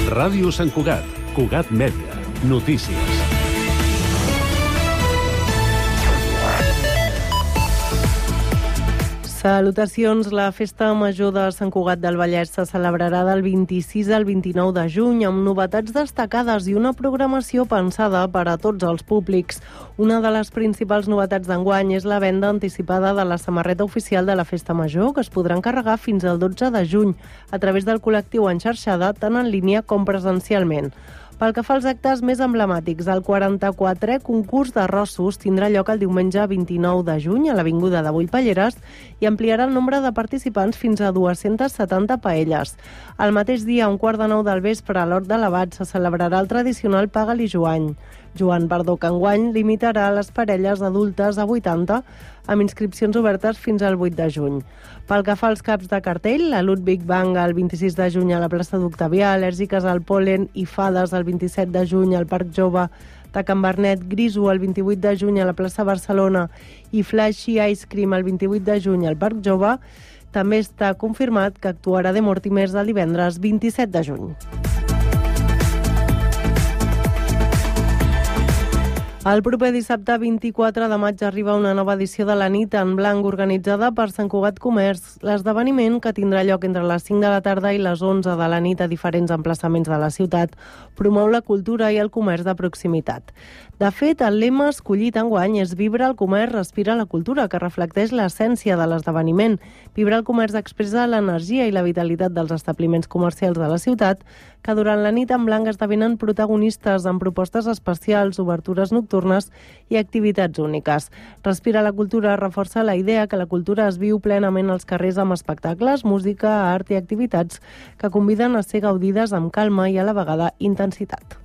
Ràdio Sant Cugat, Cugat Mèdia, notícies. Salutacions. La Festa Major de Sant Cugat del Vallès se celebrarà del 26 al 29 de juny amb novetats destacades i una programació pensada per a tots els públics. Una de les principals novetats d'enguany és la venda anticipada de la samarreta oficial de la Festa Major, que es podrà encarregar fins al 12 de juny a través del col·lectiu Enxarxada, tant en línia com presencialment. Pel que fa als actes més emblemàtics, el 44è concurs de rossos tindrà lloc el diumenge 29 de juny a l'Avinguda de Bullpalleres i ampliarà el nombre de participants fins a 270 paelles. El mateix dia, a 8:45 del vespre, a l'Hort de l'Abat, se celebrarà el tradicional Paga-li Joan, que enguany limitarà les parelles adultes a 80 amb inscripcions obertes fins al 8 de juny. Pel que fa als caps de cartell, la Ludwig Bang el 26 de juny a la plaça d'Octavià, Al·lèrgiques al Pol·len i Fades el 27 de juny al Parc Jove de Can Bernet, Griso el 28 de juny a la plaça Barcelona i Flashy Ice Cream el 28 de juny al Parc Jove. També està confirmat que actuarà de Mortimers el divendres 27 de juny. El proper dissabte 24 de maig arriba una nova edició de la Nit en Blanc organitzada per Sant Cugat Comerç. L'esdeveniment, que tindrà lloc entre les 5 de la tarda i les 11 de la nit a diferents emplaçaments de la ciutat, promou la cultura i el comerç de proximitat. De fet, el lema escollit enguany és Vibra el comerç, respira la cultura, que reflecteix l'essència de l'esdeveniment. Vibra el comerç expressa l'energia i la vitalitat dels establiments comercials de la ciutat, que durant la Nit en Blanc esdevenen protagonistes amb propostes especials, obertures nocturnes i activitats úniques. Respira la cultura reforça la idea que la cultura es viu plenament als carrers amb espectacles, música, art i activitats que conviden a ser gaudides amb calma i a la vegada intensitat.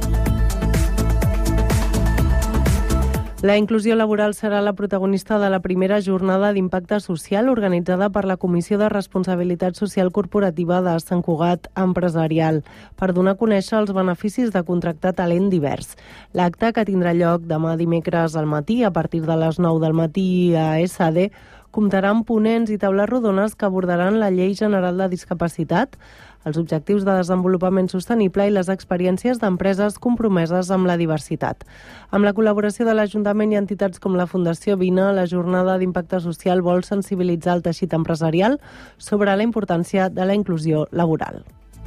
La inclusió laboral serà la protagonista de la primera jornada d'impacte social organitzada per la Comissió de Responsabilitat Social Corporativa de Sant Cugat Empresarial per donar a conèixer els beneficis de contractar talent divers. L'acte, que tindrà lloc demà dimecres al matí a partir de les 9 del matí a SD, comptarà amb ponents i taules rodones que abordaran la Llei General de Discapacitat, els objectius de desenvolupament sostenible i les experiències d'empreses compromeses amb la diversitat. Amb la col·laboració de l'Ajuntament i entitats com la Fundació Vina, la jornada d'impacte social vol sensibilitzar el teixit empresarial sobre la importància de la inclusió laboral.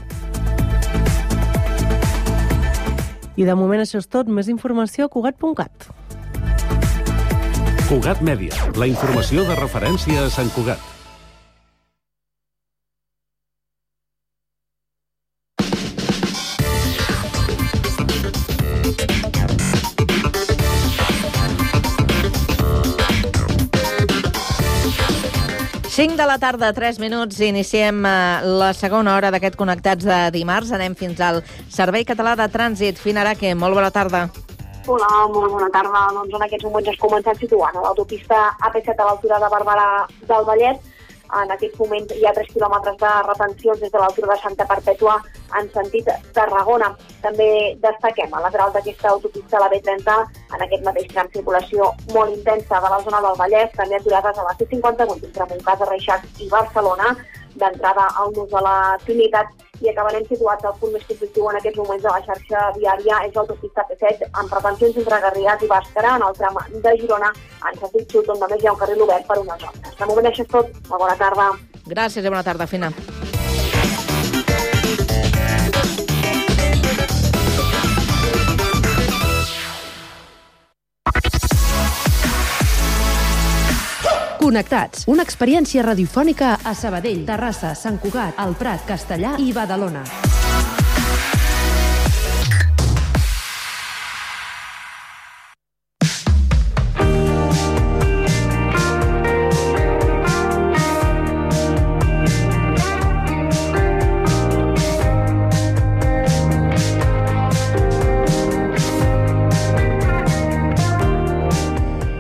I de moment això és tot. Més informació a Cugat.cat. Cugat Mèdia, la informació de referència a Sant Cugat. Cinc de la tarda, 3 minuts, iniciem la segona hora d'aquest Connectats de dimarts. Anem fins al Servei Català de Trànsit. Fina Araque, molt bona tarda. Hola, molt bona tarda. Doncs en aquests moments ens comencem situant a l'autopista AP7 a l'altura de Barberà del Vallès. En aquests moments hi ha 3 quilòmetres de retencions des de l'altura de Santa Perpètua en sentit Tarragona. També destaquem a lateral d'aquesta autopista, la B30, en aquest mateix tram circulació molt intensa de la zona del Vallès, també aturades a la C58 entre Montcada, Reixac i Barcelona, d'entrada al nus de la Trinitat, i acabarem situats al punt més conflictiu en aquests moments de la xarxa viària, és l'autopista P7, amb retencions entre Garrigàs i Bàscara, en el tram de Girona, en sentit sud, on només hi ha un carril obert per unes hores. De moment això és tot. Molt bona tarda. Gràcies i bona tarda, Fina. Connectats, una experiència radiofònica a Sabadell, Terrassa, Sant Cugat, El Prat, Castellar i Badalona.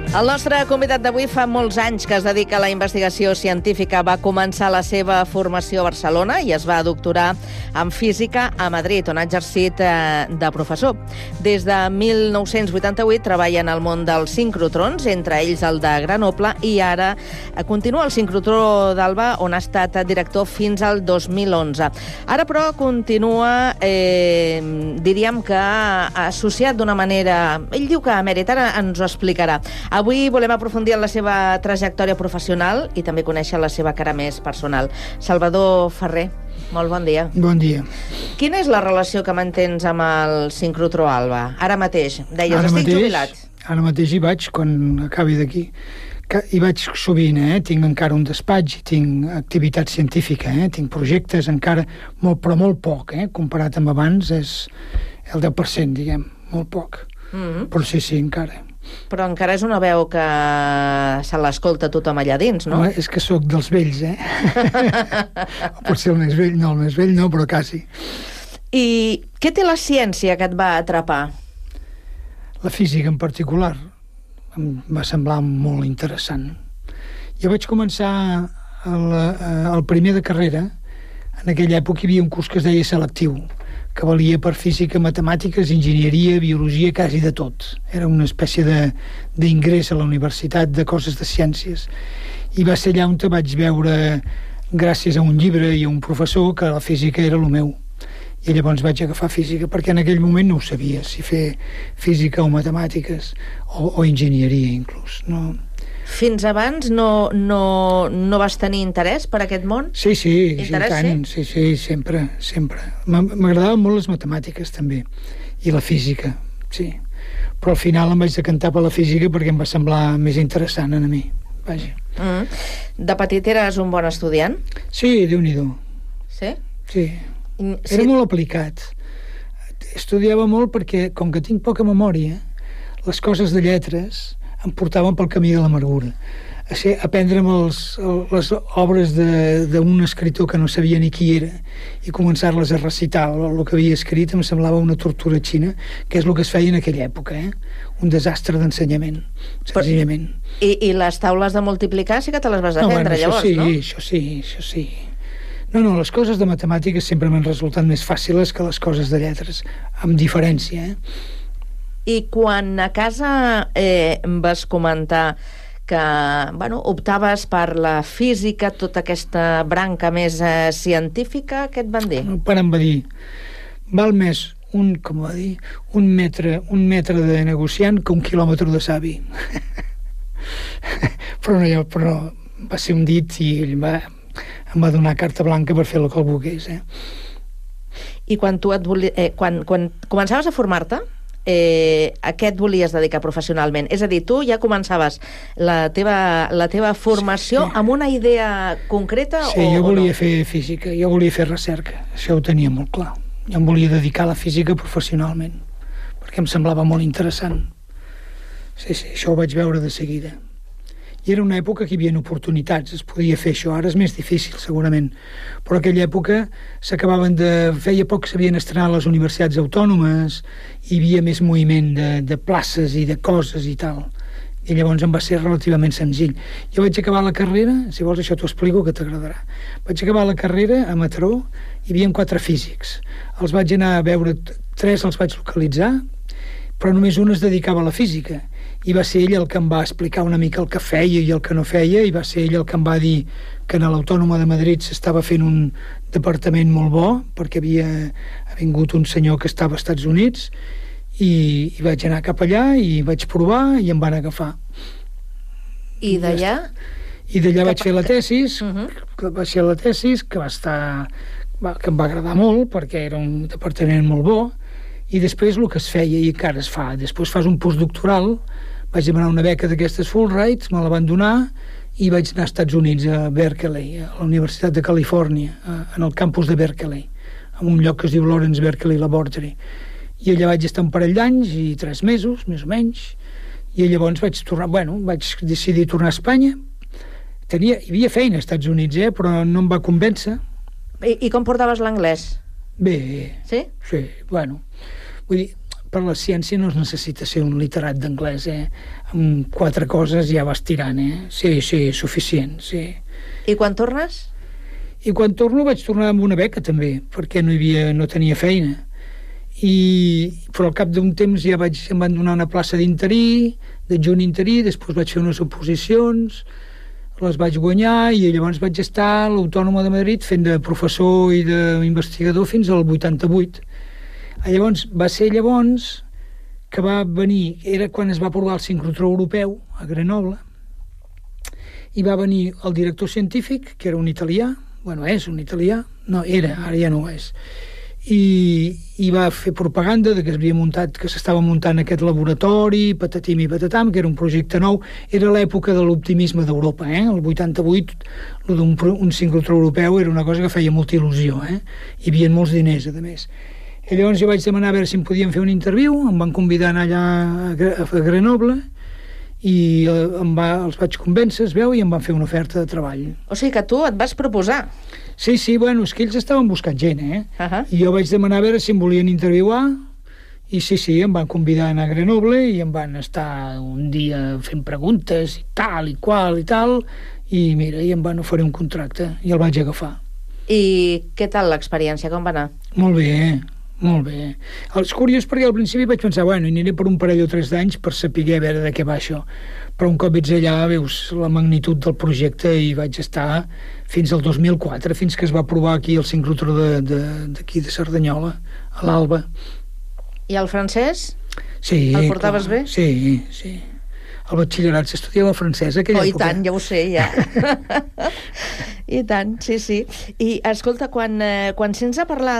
El nostre convidat d'avui fa molts anys que es dedica a la investigació científica. Va començar la seva formació a Barcelona i es va doctorar en física a Madrid, on ha exercit de professor. Des de 1988 treballa en el món dels sincrotrons, entre ells el de Grenoble, i ara continua el sincrotró d'Alba, on ha estat director fins al 2011. Ara, però, continua, diríem que associat d'una manera... Ell diu que emèrit, ara ens ho explicarà. Avui volem aprofundir en la seva trajectòria professional i també conèixer la seva cara més personal. Salvador Ferrer, molt bon dia. Bon dia. Quina és la relació que mantens amb el sincrotró Alba? Ara mateix, deies, estic jubilat. Ara mateix hi vaig, quan acabi d'aquí. Hi vaig sovint, tinc encara un despatx, tinc activitat científica, tinc projectes encara, però molt poc, comparat amb abans, és el 10%, diguem, molt poc. Però sí, encara. Però encara és una veu que se l'escolta tothom allà dins, no? És que sóc dels vells, Potser el més vell no, però quasi. I què té la ciència que et va atrapar? La física en particular em va semblar molt interessant. Jo vaig començar el primer de carrera. En aquella època hi havia un curs que es deia selectiu, que valia per física, matemàtiques, enginyeria, biologia, quasi de tot. Era una espècie d'ingrés a la universitat de coses de ciències. I va ser allà on vaig veure, gràcies a un llibre i a un professor, que la física era el meu. I llavors vaig agafar física, perquè en aquell moment no ho sabia, si fer física o matemàtiques, o enginyeria, inclús. No. Fins abans no vas tenir interès per aquest món? Sí, tant. Sí, sempre. M'agradaven molt les matemàtiques, també, i la física, sí. Però al final em vaig decantar per la física perquè em va semblar més interessant a mi. Vaja. De petit eres un bon estudiant? Sí, Déu-n'hi-do. Sí? Sí. Era molt aplicat. Estudiava molt perquè, com que tinc poca memòria, les coses de lletres em portaven pel camí de l'amargura. Aprendre'm les obres d'un escriptor que no sabia ni qui era i començar-les a recitar el que havia escrit em semblava una tortura xina, que és el que es feia en aquella època, un desastre d'ensenyament, senzillament. I les taules de multiplicar sí que te les vas aprendre, llavors, no? Això sí. No, les coses de matemàtiques sempre m'han resultat més fàcils que les coses de lletres, amb diferència, I quan a casa vas comentar que optaves per la física, tota aquesta branca més científica, què et van dir? El pare em va dir, val més un metre de negociant que 1 quilòmetre de savi. però va ser un dit i ell em va donar carta blanca per fer el que el volgués. I quan quan començaves a formar-te, a què et volies dedicar professionalment? És a dir, tu ja començaves la teva formació amb una idea concreta o no? Sí, jo volia fer física, jo volia fer recerca, això ho tenia molt clar. Jo em volia dedicar a la física professionalment, perquè em semblava molt interessant. Sí, això ho vaig veure de seguida. I era una època que hi havia oportunitats, es podia fer això, ara és més difícil segurament, però aquella època feia poc que s'havien estrenat les universitats autònomes, hi havia més moviment de places i de coses i tal, i llavors em va ser relativament senzill. Jo vaig acabar la carrera, si vols això t'ho explico que t'agradarà, vaig acabar la carrera a Mataró, hi havia 4 físics, els vaig anar a veure, 3 els vaig localitzar, però només un es dedicava a la física, i va ser ell el que em va explicar una mica el que feia i el que no feia, i va ser ell el que em va dir que a l'Autònoma de Madrid s'estava fent un departament molt bo, perquè havia vingut un senyor que estava als Estats Units, i vaig anar cap allà i vaig provar i em van agafar. I d'allà? I d'allà vaig fer la tesis, que que em va agradar molt, perquè era un departament molt bo, i després el que es feia, i encara es fa, després fas un postdoctoral, vaig demanar una beca d'aquestes Fulbright, me la van donar, i vaig anar als Estats Units, a Berkeley, a la Universitat de Califòrnia, en el campus de Berkeley, en un lloc que es diu Lawrence Berkeley Laboratory. I allà vaig estar un parell d'anys i 3 mesos, més o menys, i llavors vaig decidir tornar a Espanya. Hi havia feina als Estats Units, però no em va convèncer. I com portaves l'anglès? Bé. Sí? Sí, Vull dir, per la ciència no es necessita ser un literat d'anglès, Amb 4 coses ja vas tirant, Sí, suficient, sí. I quan tornes? I quan torno vaig tornar amb una beca també, perquè no tenia feina. Però al cap d'un temps ja em van donar una plaça d'interí, d'adjunt interí, després vaig fer unes oposicions, les vaig guanyar i llavors vaig estar a l'Autònoma de Madrid fent de professor i d'investigador fins al 88. Llavors va ser que va venir, era quan es va aprovar el sincrotró europeu a Grenoble, i va venir el director científic, que era un italià, és un italià, no, ara ja no ho és, i va fer propaganda de que s'estava muntant aquest laboratori, patatim i patatam, que era un projecte nou. Era l'època de l'optimisme d'Europa, el 88, un sincrotró europeu era una cosa que feia molta il·lusió, hi havia molts diners, a més. I llavors jo vaig demanar a veure si em podien fer un interviu, em van convidar a anar allà a Grenoble, i els vaig convèncer, es veu, i em van fer una oferta de treball. O sigui que tu et vas proposar. Sí, és que ells estaven buscant gent, I jo vaig demanar a veure si em volien interviuar, i sí, em van convidar a anar a Grenoble, i em van estar un dia fent preguntes, i tal, i qual, i tal, i mira, i em van oferir un contracte, i el vaig agafar. I què tal l'experiència, com va anar? Molt bé. És curiós perquè al principi vaig pensar, aniré per un parell o 3 d'anys per saber a veure de què va això, però un cop ets allà veus la magnitud del projecte i vaig estar fins al 2004, fins que es va aprovar aquí el sincrotró d'aquí de Cerdanyola, a l'Alba. I el francès? Sí, el portaves bé? Sí. Al batxillerat s'estudiava francès aquella època. I tant, ja ho sé, ja. I tant, sí. I, escolta, quan sents a parlar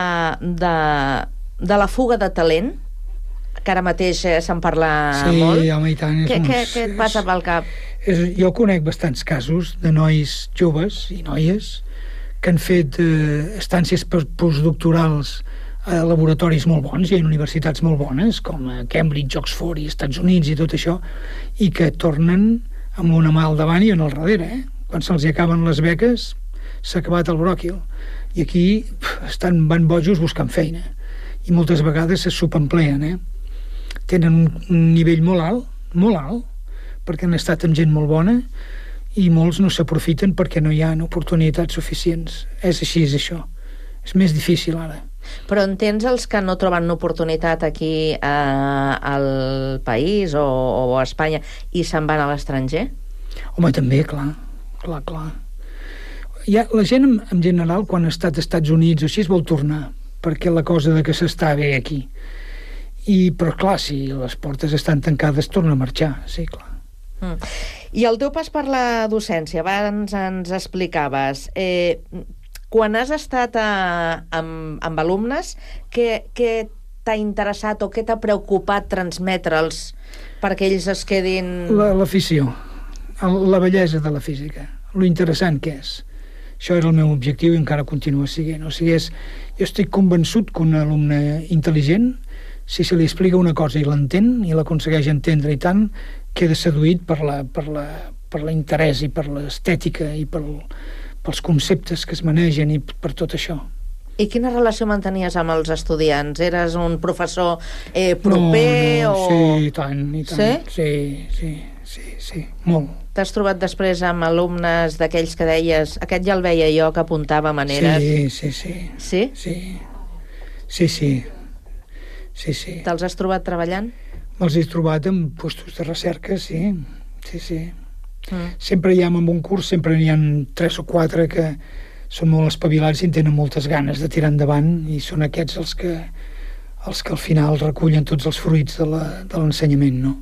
de la fuga de talent, que ara mateix se'n parla molt... Sí, home, i tant. Què et passa pel cap? Jo conec bastants casos de nois joves i noies que han fet estàncies postdoctorals a laboratoris molt bons i a universitats molt bones, com a Cambridge, Oxford i Estats Units i tot això, i que tornen amb una mà al davant i una al darrere, Quan se'ls acaben les beques, s'ha acabat el bròquil. I aquí van bojos buscant feina. I moltes vegades se subempleen, Tenen un nivell molt alt, perquè han estat amb gent molt bona, i molts no s'aprofiten perquè no hi ha oportunitats suficients. És així, és això. És més difícil ara. Però entens els que no troben oportunitat aquí al país o a Espanya i se'n van a l'estranger? Home, també, clar. La gent, en general, quan ha estat als Estats Units o així, es vol tornar, perquè la cosa de que s'està bé aquí. Però, clar, si les portes estan tancades, torna a marxar, sí, clar. I el teu pas per la docència, abans ens explicaves... Quan has estat amb alumnes, què t'ha interessat o què t'ha preocupat transmetre'ls perquè ells es quedin... L'afició, la bellesa de la física, lo interessant que és. Això era el meu objectiu i encara continua sent. Jo estic convençut que un alumne intel·ligent, si se li explica una cosa i l'entén i l'aconsegueix entendre i tant, queda seduït per l'interès i per l'estètica i pels conceptes que es manegen i per tot això. I quina relació mantenies amb els estudiants? Eres un professor proper? Sí, i tant. Sí, molt. T'has trobat després amb alumnes d'aquells que deies, aquest ja el veia jo, que apuntava maneres? Sí? Sí. Te'ls has trobat treballant? Me'ls he trobat en puestos de recerca, sí. Sempre hi ha, en un curs, sempre hi ha 3 o 4 que són molt espavilats i en tenen moltes ganes de tirar endavant, i són aquests els que al final recullen tots els fruits de l'ensenyament, no?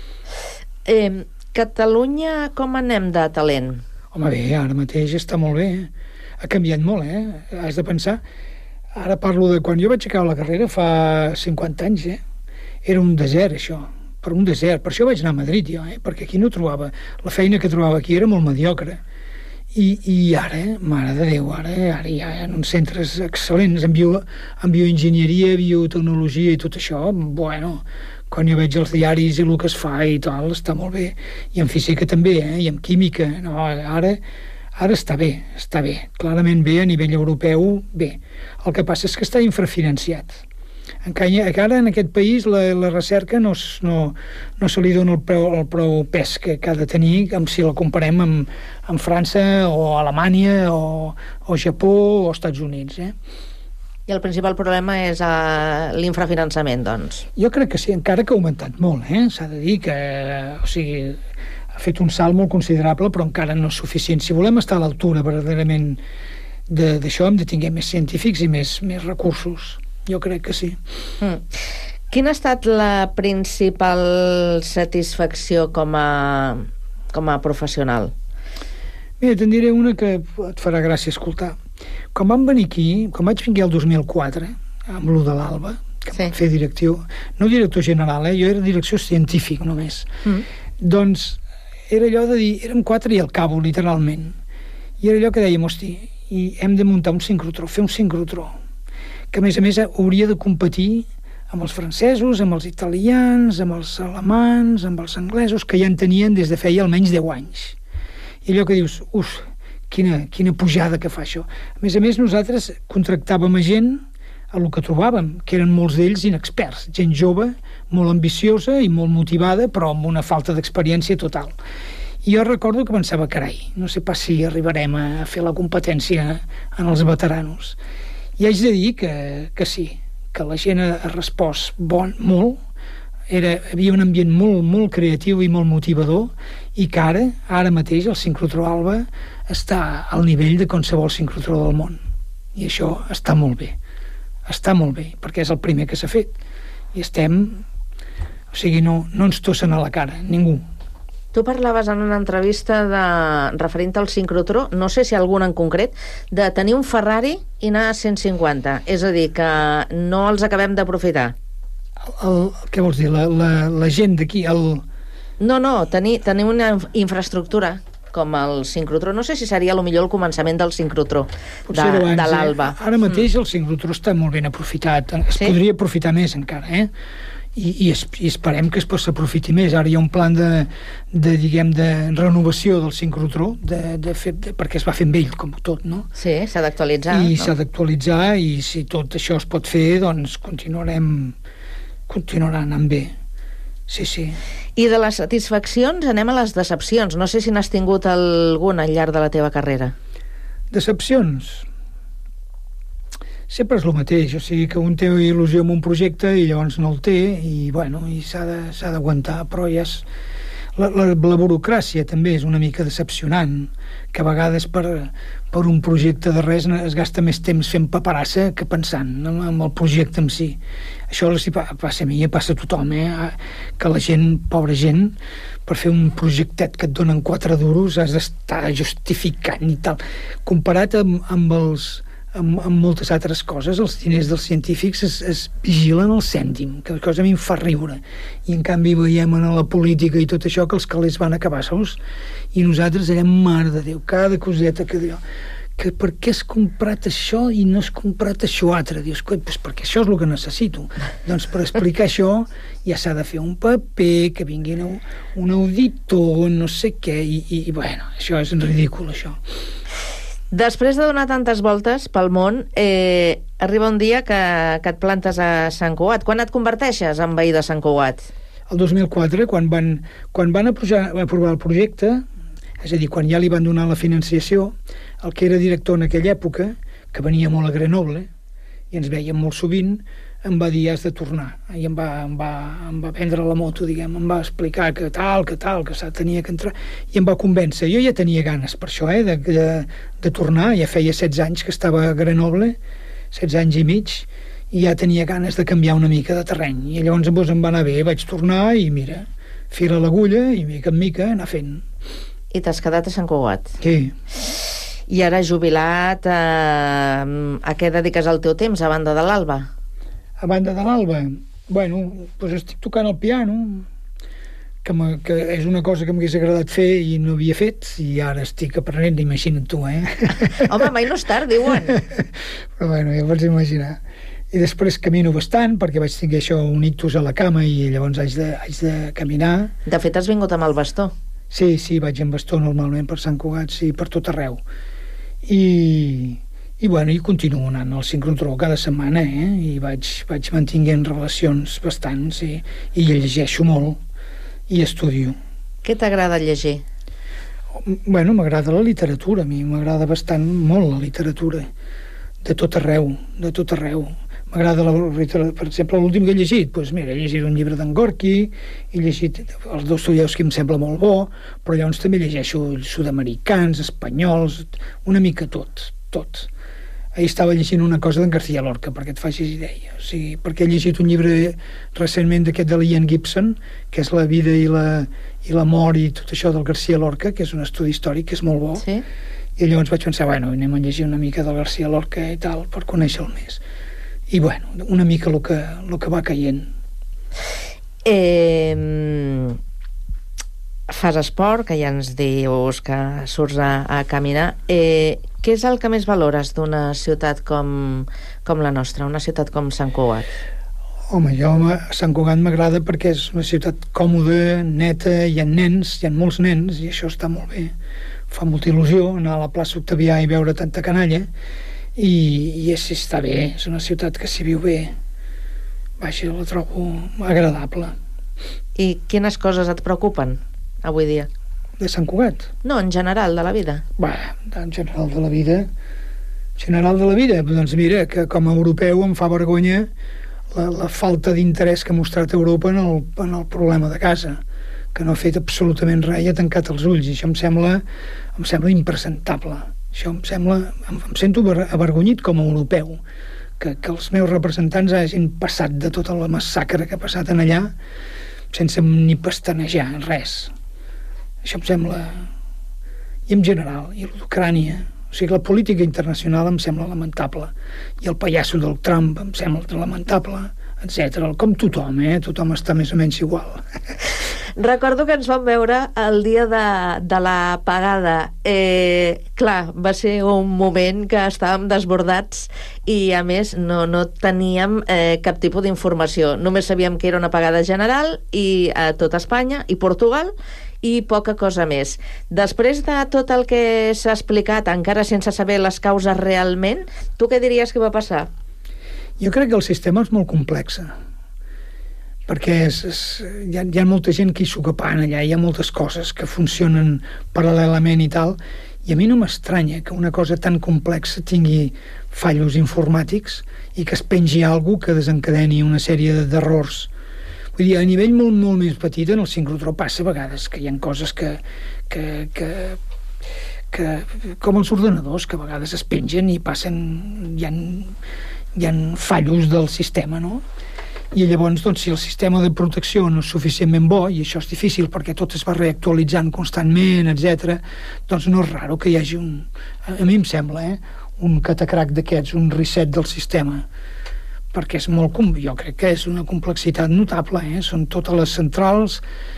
Catalunya, com anem de talent? Home, bé, ara mateix està molt bé. Ha canviat molt, Has de pensar... Ara parlo de quan jo vaig acabar la carrera fa 50 anys, Era un desert, això. Per un desert. Per això vaig anar a Madrid, jo, perquè aquí no trobava... La feina que trobava aquí era molt mediocre. I ara, mare de Déu, ara hi ha uns centres excel·lents en bioenginyeria, biotecnologia i tot això. Bueno, quan jo veig els diaris i el que es fa i tal, està molt bé. I en física també, i en química. No, ara està bé. Clarament bé, a nivell europeu, bé. El que passa és que està infrafinançat. Encara en aquest país la recerca no se li dona el prou pes que ha de tenir, com si la comparem amb França o Alemanya o Japó o Estats Units, I el principal problema és l'infrafinançament, doncs. Jo crec que sí, encara que ha augmentat molt, s'ha de dir que, o sigui, ha fet un salt molt considerable, però encara no és suficient. Si volem estar a l'altura verdaderament d'això, hem de tenir més científics i més recursos. Jo crec que sí. Quina ha estat la principal satisfacció com a professional? Mira, te'n diré una que et farà gràcia escoltar. Quan vam venir aquí, quan vaig venir el 2004, amb lo de l'Alba, que vam fer directiu, no director general, jo era direcció científic només. Doncs era allò de dir, érem 4 i al cabo, literalment. I era allò que dèiem, hosti, i hem de muntar un sincrotró, fer un sincrotró, que a més hauria de competir amb els francesos, amb els italians, amb els alemans, amb els anglesos, que ja en tenien des de feia almenys 10 anys. I allò que dius, quina pujada que fa això. A més, nosaltres contractàvem a gent a lo que trobàvem, que eren molts d'ells inexperts, gent jove, molt ambiciosa i molt motivada, però amb una falta d'experiència total. I jo recordo que pensava, carai, no sé pas si arribarem a fer la competència en els veteranos. I haig de dir que sí, que la gent ha respost molt, hi havia un ambient molt creatiu i molt motivador, i que ara mateix el sincrotró Alba està al nivell de qualsevol sincrotró del món. I això està molt bé, perquè és el primer que s'ha fet. I o sigui, no ens tossen a la cara, ningú. Tu parlaves en una entrevista referint al sincrotró, no sé si algun en concret, de tenir un Ferrari i anar a 150. És a dir, que no els acabem d'aprofitar. Què vols dir? La gent d'aquí? No, tenir una infraestructura com el sincrotró. No sé si seria millor el començament del sincrotró de l'Alba. Ara mateix el sincrotró està molt ben aprofitat. Es podria aprofitar més encara, I esperem que s'aprofiti més. Ara hi ha un plan de renovació del sincrotró, perquè es va fent vell, com tot, no? Sí, s'ha d'actualitzar. S'ha d'actualitzar, i si tot això es pot fer, doncs continuarà anant bé. Sí. I de les satisfaccions anem a les decepcions. No sé si n'has tingut alguna al llarg de la teva carrera. Decepcions? Sempre és el mateix, o sigui que un té il·lusió en un projecte i llavors no el té, i s'ha d'aguantar, però ja és... La burocràcia també és una mica decepcionant, que a vegades per un projecte de res es gasta més temps fent paperassa que pensant en el projecte en si. Això passa a mi, passa a tothom, que la gent, pobra gent, per fer un projectet que et donen 4 duros has d'estar justificant i tal. Comparat amb moltes altres coses, els diners dels científics es vigilen al cèntim, que cosa a mi em fa riure, i en canvi veiem en la política i tot això que els calés van acabar sols, i nosaltres érem, mare de Déu, cada coseta que diu, que per què has comprat això i no has comprat això altre? Dius, doncs perquè això és el que necessito. Doncs per explicar això ja s'ha de fer un paper, que vingui un auditor, no sé què, i això és ridícul, això. Després de donar tantes voltes pel món, arriba un dia que et plantes a Sant Cugat. Quan et converteixes en veí de Sant Cugat? El 2004, quan van aprovar el projecte, és a dir, quan ja li van donar la financiació, el que era director en aquella època, que venia molt a Grenoble, i ens veiem molt sovint, em va dir, has de tornar. I em va prendre la moto, diguem, em va explicar que tenia que entrar, i em va convèncer. Jo ja tenia ganes per això, de tornar. Ja feia 16 anys que estava a Grenoble, 16 anys i mig, i ja tenia ganes de canviar una mica de terreny. I llavors em va anar bé, vaig tornar i mira, fil a l'agulla i mica en mica anar fent. I t'has quedat a Sant Cugat? Sí. I ara jubilat, a què dediques el teu temps, a banda de l'Alba? A banda de l'Alba? Doncs estic tocant el piano, que és una cosa que m'hagués agradat fer i no havia fet, i ara estic aprenent, imagina't tu, Home, mai no és tard, diuen. Però ja pots imaginar. I després camino bastant, perquè vaig tenir això, un ictus a la cama, i llavors haig de caminar. De fet, has vingut amb el bastó. Sí, vaig amb bastó normalment per Sant Cugat, sí, per tot arreu. I I continuo anant al sincrotró cada setmana, i vaig mantinguent relacions bastants, i llegeixo molt i estudio. Què t'agrada llegir? M'agrada la literatura, a mi m'agrada bastant molt la literatura, de tot arreu. M'agrada per exemple, l'últim que he llegit, he llegit un llibre d'en Gorky, he llegit els Dostoievski, em sembla molt bo, però llavors també llegeixo sud-americans, espanyols, una mica tot. Ahir estava llegint una cosa d'en García Lorca, perquè et facis idea. O sigui, perquè he llegit un llibre recentment d'aquest de l'Ian Gibson, que és la vida i l'amor i tot això del García Lorca, que és un estudi històric, que és molt bo. Sí. I llavors vaig pensar, anem a llegir una mica del García Lorca i tal, per conèixer-lo més. I una mica el que va caient. Fas esport, que ja ens dius que surts a caminar. Què és el que més valores d'una ciutat com la nostra, una ciutat com Sant Cugat? Home, a Sant Cugat m'agrada perquè és una ciutat còmoda, neta, hi ha molts nens, i això està molt bé. Fa molta il·lusió anar a la plaça Octavià i veure tanta canalla, i està bé, és una ciutat que s'hi viu bé. Vaja, la trobo agradable. I quines coses et preocupen avui dia? De Sant Cugat? No, en general, de la vida. En general de la vida... Doncs mira, que com a europeu em fa vergonya la falta d'interès que ha mostrat Europa en el problema de casa, que no ha fet absolutament res i ha tancat els ulls, i això em sembla impresentable. Em sento avergonyit com a europeu, que els meus representants hagin passat de tota la massacre que ha passat en allà sense ni pestanejar res. Això em sembla... I en general, i l'Ucrània. O sigui, la política internacional em sembla lamentable. I el pallasso del Trump em sembla lamentable, etc. Com tothom, Tothom està més o menys igual. Recordo que ens vam veure el dia de l'apagada. Clar, va ser un moment que estàvem desbordats i, a més, no teníem cap tipus d'informació. Només sabíem que era una apagada general i a tot Espanya i Portugal, i poca cosa més. Després de tot el que s'ha explicat, encara sense saber les causes realment, tu què diries que va passar? Jo crec que el sistema és molt complex, perquè hi ha molta gent que hi s'ocupant allà, hi ha moltes coses que funcionen paral·lelament i tal, i a mi no m'estranya que una cosa tan complexa tingui fallos informàtics i que es pengi alguna que desencadeni una sèrie d'errors. Vull dir, a nivell molt, molt més petit, en el sincrotró passa a vegades que hi ha coses que com els ordenadors, que a vegades es pengen i passen, hi ha fallos del sistema, no? I llavors, doncs, si el sistema de protecció no és suficientment bo, i això és difícil perquè tot es va reactualitzant constantment, etc., doncs no és raro que hi hagi a mi em sembla, un catacrac d'aquests, un reset del sistema, perquè és molt... Jo crec que és una complexitat notable, Són totes les centrals,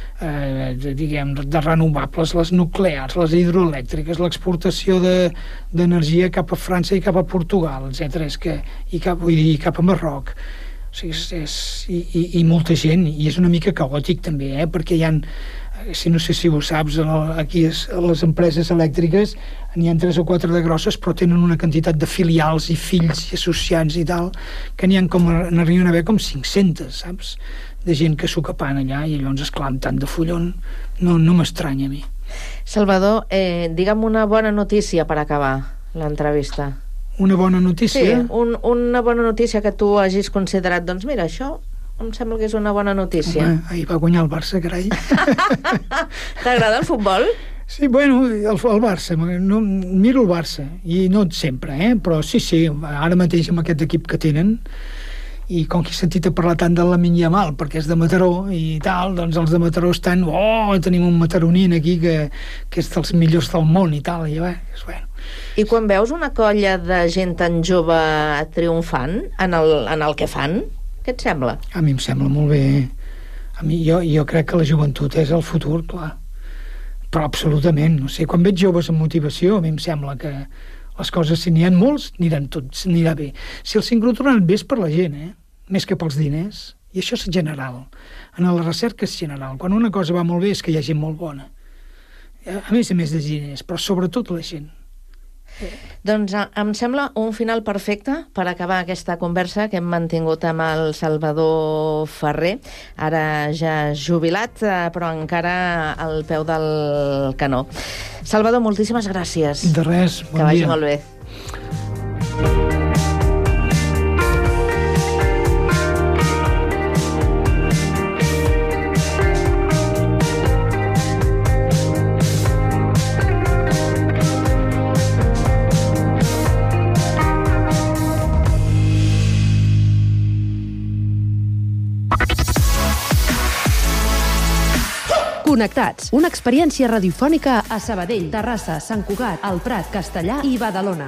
de renovables, les nuclears, les hidroelèctriques, l'exportació d'energia cap a França i cap a Portugal, etc. I cap a Marroc. O sigui, i molta gent, i és una mica caòtic també, perquè hi ha, no sé si ho saps, aquí a les empreses elèctriques n'hi ha 3 o 4 de grosses, però tenen una quantitat de filials i fills i associats i tal, que n'arriben a haver com 500, saps? De gent que s'ho capan allà, i llavors, esclar, amb tant de follon, no m'estranya a mi. Salvador, digue'm una bona notícia per acabar l'entrevista. Una bona notícia? Sí, una bona notícia que tu hagis considerat, doncs mira, això em sembla que és una bona notícia. Home, ahir va guanyar el Barça, carai. T'agrada el futbol? Sí, el Barça, miro el Barça, i no sempre, però sí, ara mateix amb aquest equip que tenen, i com que he sentit a parlar tant de Lamine Yamal, perquè és de Mataró i tal, doncs els de Mataró estan, tenim un mataronín aquí que és dels millors del món i tal, i és bueno. I quan veus una colla de gent tan jove triomfant en el que fan, què et sembla? A mi em sembla molt bé. Jo crec que la joventut és el futur, clar. Però absolutament, no sé, quan veig joves amb motivació, a mi em sembla que les coses, si n'hi ha molts, anirà bé. Si el sincrotró bé és per la gent, més que pels diners, i això és general. En la recerca és general. Quan una cosa va molt bé és que hi ha gent molt bona. A més de diners, però sobretot la gent. Doncs em sembla un final perfecte per acabar aquesta conversa que hem mantingut amb el Salvador Ferrer, ara ja jubilat, però encara al peu del canó. Salvador, moltíssimes gràcies. De res, bon dia. Que vagi molt bé. Connectats, una experiència radiofònica a Sabadell, Terrassa, Sant Cugat, el Prat, Castellar i Badalona.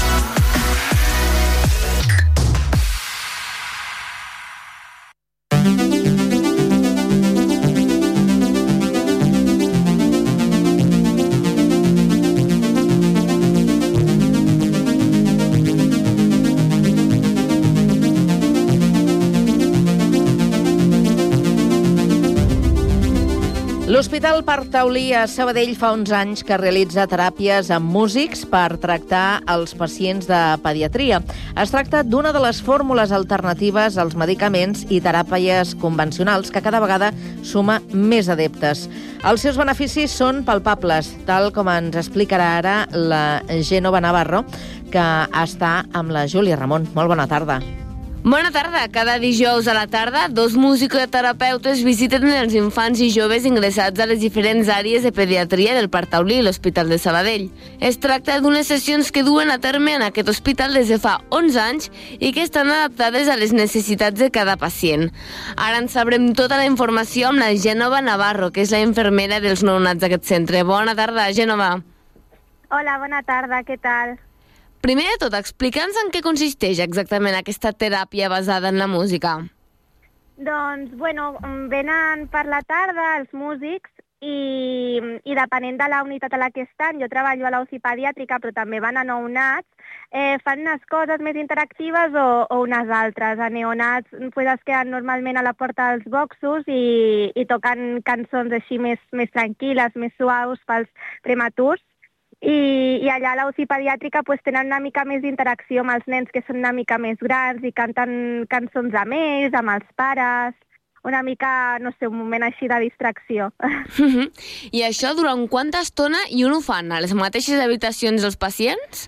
L'Hospital Parc Taulí a Sabadell fa uns anys que realitza teràpies amb músics per tractar els pacients de pediatria. Es tracta d'una de les fórmules alternatives als medicaments i teràpies convencionals que cada vegada suma més adeptes. Els seus beneficis són palpables, tal com ens explicarà ara la Gènova Navarro, que està amb la Júlia Ramon. Molt bona tarda. Bona tarda. Cada dijous a la tarda, 2 musicoterapeutes visiten els infants i joves ingressats a les diferents àrees de pediatria del Parc Taulí, l'Hospital de Sabadell. Es tracta d'unes sessions que duen a terme en aquest hospital des de fa 11 anys i que estan adaptades a les necessitats de cada pacient. Ara en sabrem tota la informació amb la Gènova Navarro, que és la infermera dels nounats d'aquest centre. Bona tarda, Gènova. Hola, bona tarda, què tal? Primer de tot, explica'ns en què consisteix exactament aquesta teràpia basada en la música. Doncs, venen per la tarda els músics i depenent de la unitat a la que estan, jo treballo a la UCI pediàtrica, però també van a nounats, fan unes coses més interactives o unes altres. A neonats es queden normalment a la porta dels boxos i toquen cançons així més tranquil·les, més suaus pels prematurs. I allà a la UCI pediàtrica tenen una mica més d'interacció amb els nens que són una mica més grans i canten cançons amb ells, amb els pares, una mica, no sé, un moment així de distracció. I això durant quanta estona i on ho fan? A les mateixes habitacions dels pacients?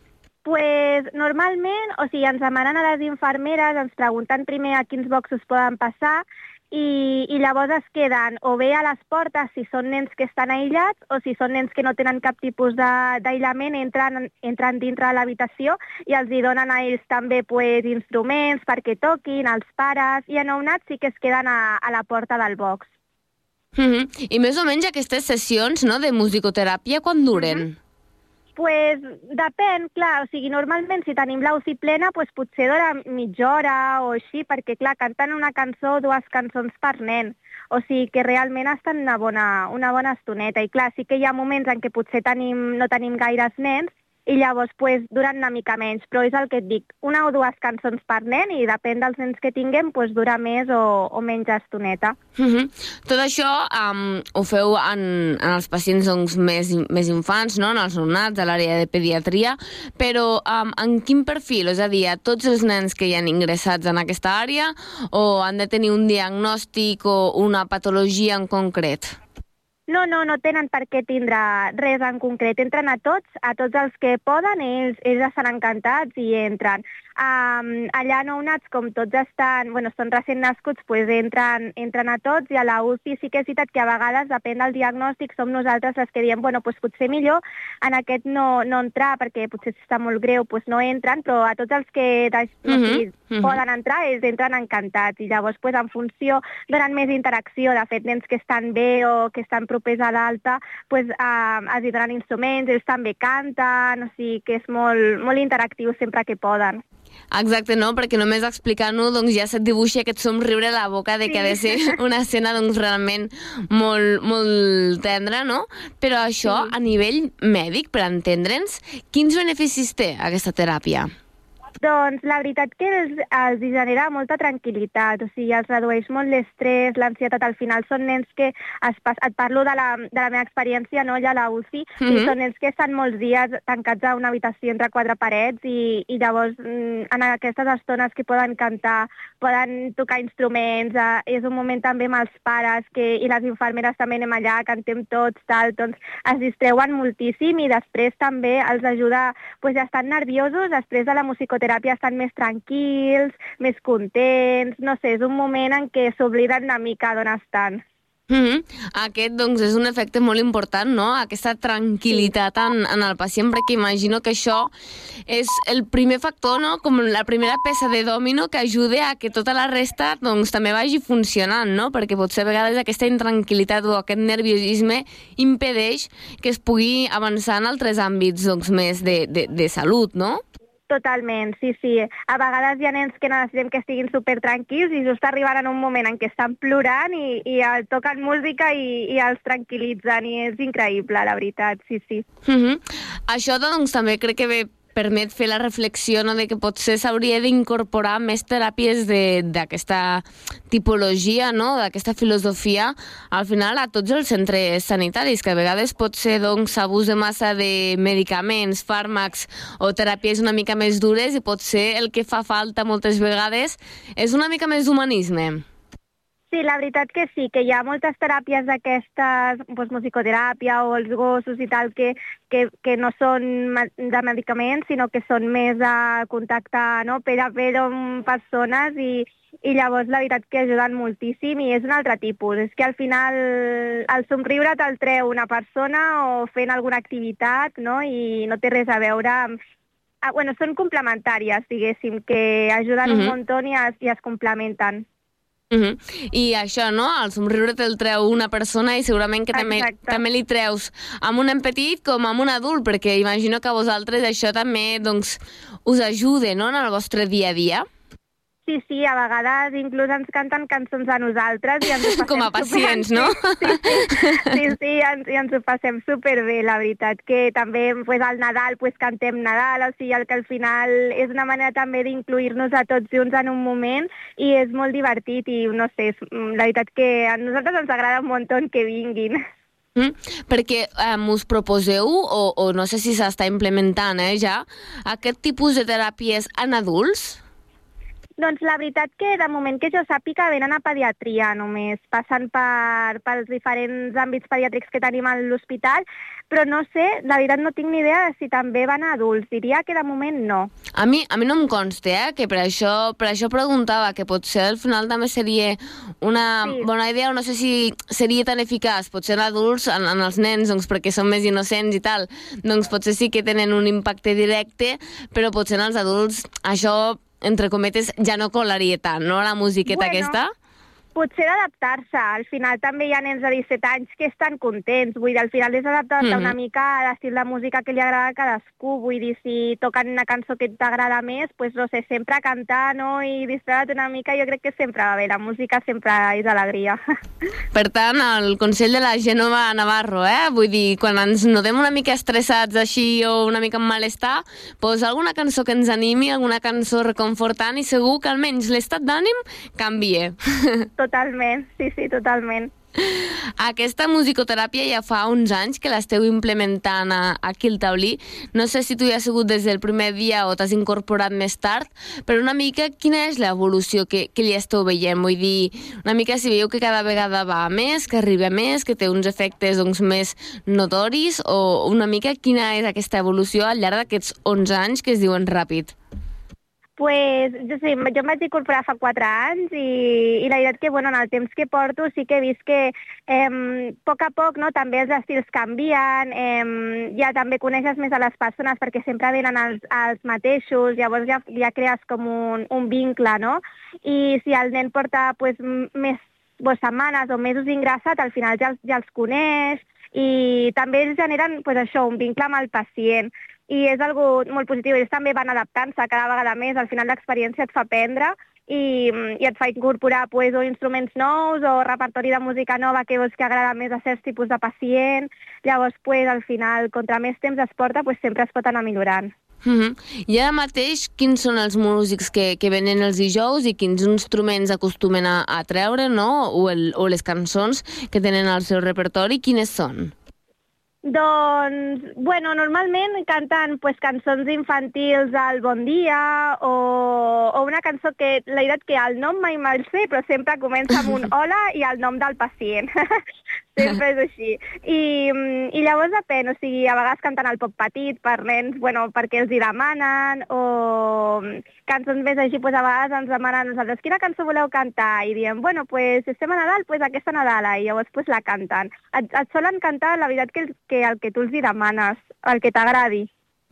Normalment, ens demanen a les infermeres, ens pregunten primer a quins boxos poden passar i llavors es queden o bé a les portes si són nens que estan aïllats o si són nens que no tenen cap tipus d'aïllament, entren dintre de l'habitació i els hi donen a ells també instruments perquè toquin, als pares, i a nounats sí que es queden a la porta del box. I més o menys aquestes sessions de musicoteràpia quan duren? Depèn, clar, normalment si tenim la UCI plena, potser dura mitja hora o així, perquè clar, canten una cançó o 2 cançons per nen, o sigui que realment estan una bona estoneta, i clar, sí que hi ha moments en què potser no tenim gaires nens, i llavors duren una mica menys, però és el que et dic, 1 o 2 cançons per nen i depèn dels nens que tinguem, dura més o menys estoneta. Tot això ho feu en els pacients més infants, en els nounats, a l'àrea de pediatria, però en quin perfil? És a dir, a tots els nens que hi han ingressats en aquesta àrea o han de tenir un diagnòstic o una patologia en concret? No tenen per què tindre res en concret. Entren a tots els que poden, ells estan encantats i entren. Allà nounats, com tots són recent nascuts, entren a tots, i a la UCI sí que és veritat que a vegades, depèn del diagnòstic, som nosaltres les que diem, potser millor en aquest no entrar, perquè potser està molt greu, no entren, però a tots els que poden entrar, ells entren encantats, i llavors en funció donen més interacció. De fet, nens que estan bé o que estan propers a l'alta, els hi donen instruments, ells també canten, o sigui que és molt interactiu sempre que poden. Exacte, perquè només explicant-ho ja se't dibuixa aquest somriure a la boca de que ha de ser una escena realment molt tendra, no? Però això, a nivell mèdic, per entendre'ns, quins beneficis té aquesta teràpia? Doncs la veritat que els genera molta tranquil·litat, o sigui, els redueix molt l'estrès, l'ansietat. Al final són nens que et parlo de la meva experiència, no, ja a la UCI, i són nens que estan molts dies tancats a una habitació entre quatre parets i llavors en aquestes estones que poden cantar, poden tocar instruments, és un moment també amb els pares i les infermeres també anem allà, cantem tots, tal, doncs es distreuen moltíssim i després també els ajuda, pues ja estan nerviosos, després de la musicoteràpia estan més tranquils, més contents, no sé, és un moment en què s'obliden una mica d'on estan. Aquest, doncs, és un efecte molt important, no? Aquesta tranquil·litat en el pacient, perquè imagino que això és el primer factor, no? Com la primera peça de dòmino que ajuda a que tota la resta, doncs, també vagi funcionant, no? Perquè potser a vegades aquesta intranquil·litat o aquest nerviosisme impedeix que es pugui avançar en altres àmbits, doncs, més de salut, no? Totalment, sí. A vegades hi ha nens que necessitem que estiguin supertranquils i just arriben en un moment en què estan plorant i toquen música i els tranquil·litzen i és increïble, la veritat, sí. Això, doncs, també crec que permet fer la reflexió, no?, de que potser s'hauria d'incorporar més teràpies d'aquesta tipologia, no?, d'aquesta filosofia, al final a tots els centres sanitaris, que a vegades pot ser, doncs, abús de massa de medicaments, fàrmacs o teràpies una mica més dures i potser el que fa falta moltes vegades és una mica més d'humanisme. Sí, la veritat que sí, que hi ha moltes teràpies d'aquestes, doncs, musicoteràpia o els gossos i tal, que no són de medicaments, sinó que són més a contacte, no?, pell a pell amb persones i llavors la veritat que ajuden moltíssim i és un altre tipus. És que al final el somriure te'l treu una persona o fent alguna activitat, no?, i no té res a veure amb... Bueno, són complementàries, diguéssim, que ajuden un muntó i es complementen. I això, no? El somriure te'l treu una persona i segurament que també li treus amb un nen petit com amb un adult, perquè imagino que a vosaltres això també, doncs, us ajuda, no?, en el vostre dia a dia. Sí, a vegades inclús ens canten cançons a nosaltres i ens ho passem com a pacients, no? Sí, i ens ho passem superbé, la veritat, que també pues, al Nadal pues, cantem Nadal, o sigui, que al final és una manera també d'incluir-nos a tots junts en un moment i és molt divertit i no sé, la veritat que a nosaltres ens agrada un muntó que vinguin. Perquè us proposeu, o no sé si s'està implementant ja, aquest tipus de teràpies en adults? Doncs la veritat que de moment que jo sàpiga venen a pediatria només, passen pels diferents àmbits pediàtrics que tenim a l'hospital, però no sé, la veritat no tinc ni idea de si també van a adults, diria que de moment no. A mi no em consta, que per això preguntava, que potser al final també seria una bona idea, o no sé si seria tan eficaç, potser en adults, en els nens, doncs, perquè són més innocents i tal, doncs potser sí que tenen un impacte directe, però potser en els adults això, entre cometes, ja no colaria tant, no?, la musiqueta aquesta? Potser adaptar-se. Al final també hi ha nens de 17 anys que estan contents. Vull dir, al final és adaptar-se una mica a l'estil de música que li agrada a cadascú. Vull dir, si toquen una cançó que t'agrada més, doncs no sé, sempre cantar, no?, i distreure't una mica, jo crec que sempre va bé. La música sempre és alegria. Per tant, el consell de la Gènova Navarro, vull dir, quan ens notem una mica estressats així o una mica en malestar, doncs alguna cançó que ens animi, alguna cançó reconfortant i segur que almenys l'estat d'ànim canvia. Totalment, sí, totalment. Aquesta musicoteràpia ja fa uns anys que l'esteu implementant aquí al Taulí. No sé si tu hi has sigut des del primer dia o t'has incorporat més tard, però una mica quina és l'evolució que li esteu veient? Vull dir, una mica si veieu que cada vegada va més, que arriba més, que té uns efectes doncs, més notoris, o una mica quina és aquesta evolució al llarg d'aquests 11 anys que es diuen ràpid? Pues, jo em vaig incorporar fa 4 anys i la veritat que en el temps que porto sí que he vist que a poc, no, també els estils canvien, ja també coneixes més a les persones perquè sempre venen els mateixos, llavors ja crees com un vincle, no? I si el nen porta més setmanes o mesos ingressat, al final ja els coneix i també ells generen un vincle amb el pacient. I és algo molt positiu. Ells també van adaptant-se cada vegada més. Al final l'experiència et fa aprendre i et fa incorporar o instruments nous o repertori de música nova que veus que agrada més a certs tipus de pacient. Llavors, al final, contra més temps es porta, sempre es pot anar millorant. I ara mateix, quins són els músics que venen els dijous i quins instruments acostumen a treure, no? O les cançons que tenen al seu repertori, quines són? Doncs, bueno, normalment canten cançons infantils al Bon Dia o una cançó que, la veritat que el nom mai me'l sé, però sempre comença amb un hola i el nom del pacient. Sempre és així. I llavors depèn, o sigui, a vegades canten el pop petit per nens, bueno, perquè els hi demanen, o cançons més així, a vegades ens demanen nosaltres, quina cançó voleu cantar? I diem, bueno, estem a Nadal, aquesta Nadala, i llavors la canten. Et solen cantar, la veritat, que el que tu els hi demanes, el que t'agradi.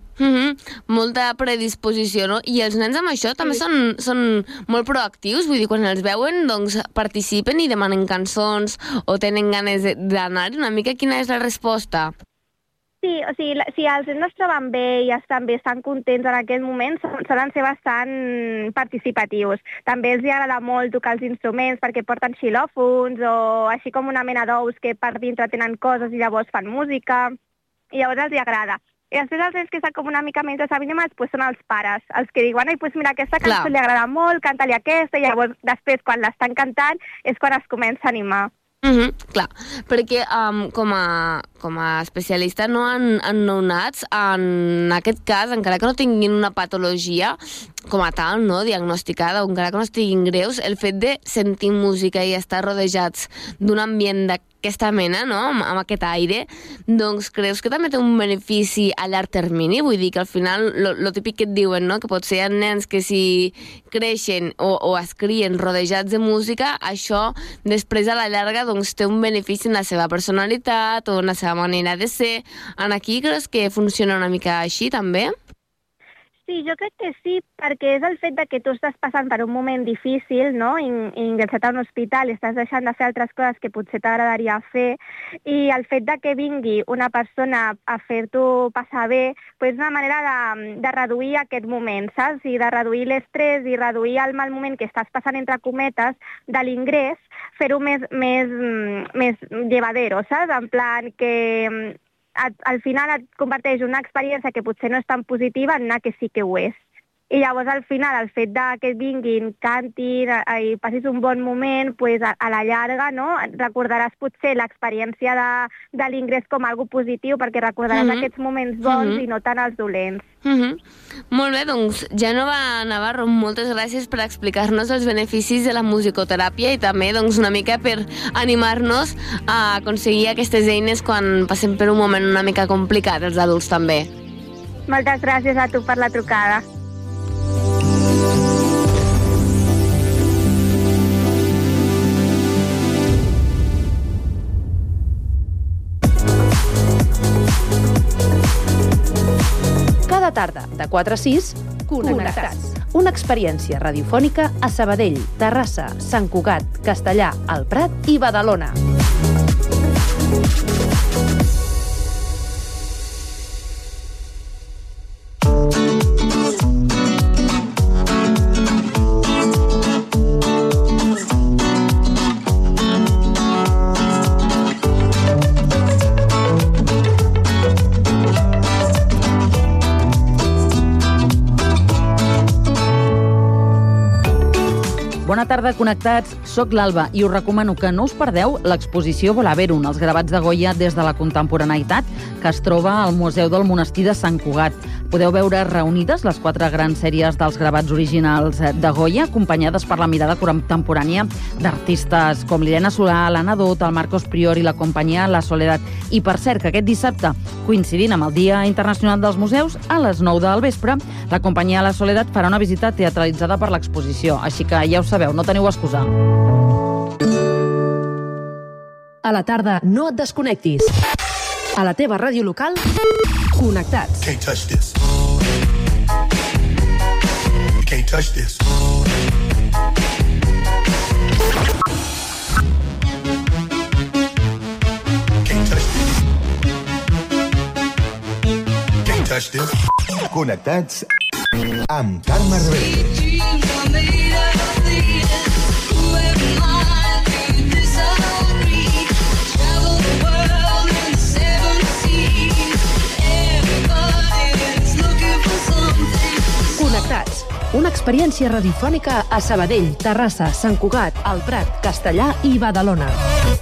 Molta predisposició, no? I els nens amb això també són molt proactius, vull dir, quan els veuen, doncs participen i demanen cançons o tenen ganes d'anar-hi una mica. Quina és la resposta? Sí, o sigui, si els nens es troben bé i estan bé, estan contents en aquest moment, solen ser bastant participatius. També els agrada molt tocar els instruments perquè porten xilòfons o així com una mena d'ous que per dintre tenen coses i llavors fan música, i llavors els agrada. I després els nens que estan com una mica menys desanimats són els pares, els que diuen, mira, aquesta cançó li agrada molt, canta-li aquesta, i llavors després quan l'estan cantant és quan es comença a animar. Clar, perquè com a especialista no en nounats, en aquest cas, encara que no tinguin una patologia com a tal, no, diagnosticada, o encara que no estiguin greus, el fet de sentir música i estar rodejats d'un ambient d'aquesta mena, no, amb aquest aire, doncs creus que també té un benefici a llarg termini? Vull dir que al final, lo típic que et diuen, no, que potser hi ha nens que si creixen o es crien rodejats de música, això després a la llarga doncs té un benefici en la seva personalitat o en la seva manera de ser. Aquí creus que funciona una mica així també? Sí, jo crec que sí, perquè és el fet de que tu estàs passant per un moment difícil, no?, ingressat a un hospital i estàs deixant de fer altres coses que potser t'agradaria fer, i el fet de que vingui una persona a fer-t'ho passar bé, és una manera de reduir aquest moment, saps? I de reduir l'estrès i reduir el mal moment que estàs passant, entre cometes, de l'ingrés, fer-ho més llevadero, saps? En plan que al final et converteix una experiència que potser no és tan positiva en una que sí que ho és. I llavors al final el fet que vinguin, cantin i passis un bon moment, a la llarga, no, recordaràs potser l'experiència de l'ingrés com algo positiu, perquè recordaràs aquests moments bons i no tant els dolents. Molt bé, doncs Gènova Navarro, moltes gràcies per explicar-nos els beneficis de la musicoteràpia i també doncs, una mica per animar-nos a aconseguir aquestes eines quan passem per un moment una mica complicat, els adults també. Moltes gràcies a tu per la trucada. Cada tarda, de 4 a 6, Connectats. Una experiència radiofònica a Sabadell, Terrassa, Sant Cugat, Castellà, El Prat i Badalona. Bona tarda, connectats. Soc l'Alba i us recomano que no us perdeu l'exposició Volaverum, els gravats de Goya des de la contemporaneïtat, que es troba al Museu del Monestir de Sant Cugat. Podeu veure reunides les 4 grans sèries dels gravats originals de Goya, acompanyades per la mirada contemporània d'artistes com l'Irene Solà, l'Anna Dot, el Marcos Prior i la companyia La Soledad. I per cert, que aquest dissabte, coincidint amb el Dia Internacional dels Museus, a les 9 del vespre, la companyia La Soledad farà una visita teatralitzada per l'exposició. Així que ja ho sabeu, no teniu excusa. A la tarda, no et desconnectis. A la teva ràdio local, Connectats. Can't touch this. Can't touch this. Can't touch this. Can't touch this. Connectats amb Carme Rebell. experiència radiofònica a Sabadell, Terrassa, Sant Cugat, El Prat, Castellà i Badalona.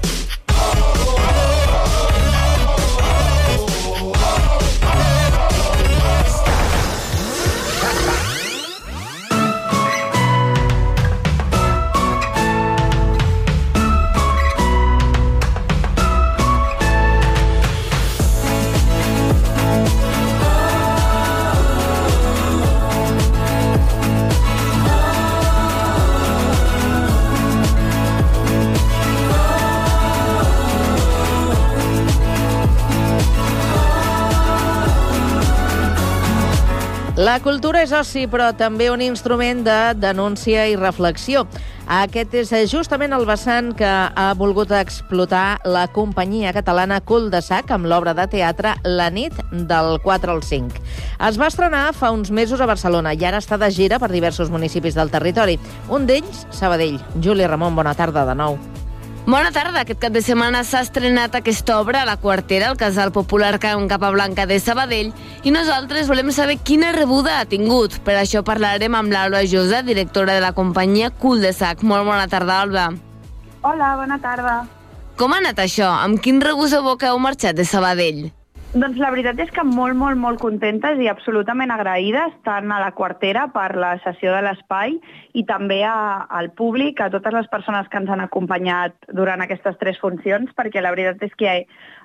La cultura és oci, però també un instrument de denúncia i reflexió. Aquest és justament el vessant que ha volgut explotar la companyia catalana Cul de Sac amb l'obra de teatre La nit del 4 al 5. Es va estrenar fa uns mesos a Barcelona i ara està de gira per diversos municipis del territori. Un d'ells, Sabadell. Júlia Ramon, bona tarda de nou. Bona tarda. Aquest cap de setmana s'ha estrenat aquesta obra a la Quartera, al Casal Popular Can Capablanca de Sabadell, i nosaltres volem saber quina rebuda ha tingut. Per això parlarem amb l'Alba Josa, directora de la companyia Cul de Sac. Molt bona tarda, Alba. Hola, bona tarda. Com ha anat això? Amb quin regust heu marxat de Sabadell? Doncs la veritat és que molt contentes i absolutament agraïdes tant a la Quartera per la cessió de l'espai i també al públic, a totes les persones que ens han acompanyat durant aquestes 3 funcions, perquè la veritat és que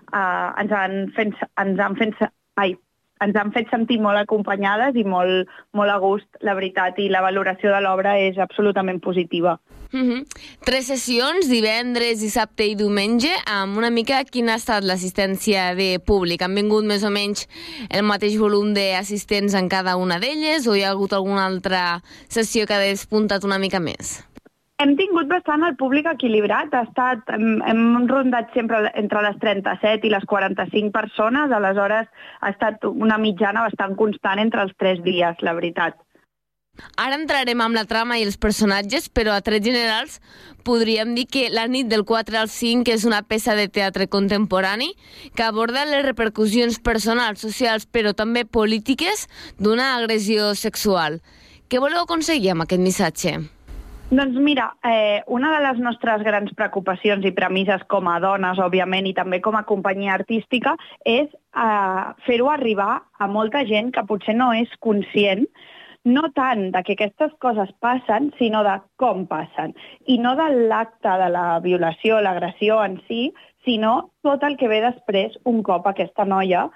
ens han fet sentir molt acompanyades i molt a gust, la veritat, i la valoració de l'obra és absolutament positiva. 3 sessions, divendres, dissabte i diumenge. Una mica quina ha estat l'assistència de públic? Han vingut més o menys el mateix volum d'assistents en cada una d'elles o hi ha hagut alguna altra sessió que ha despuntat una mica més? Hem tingut bastant el públic equilibrat. Hem rondat sempre entre les 37 i les 45 persones, aleshores ha estat una mitjana bastant constant entre els 3 dies, la veritat. Ara entrarem amb la trama i els personatges, però a trets generals podríem dir que La nit del 4 al 5 és una peça de teatre contemporani que aborda les repercussions personals, socials, però també polítiques d'una agressió sexual. Què voleu aconseguir amb aquest missatge? Doncs mira, una de les nostres grans preocupacions i premisses com a dones, òbviament, i també com a companyia artística, és fer-ho arribar a molta gent que potser no és conscient no tant de que aquestes coses passen, sinó de com passen. I no de l'acte de la violació, l'agressió en si, sinó tot el que ve després un cop aquesta noia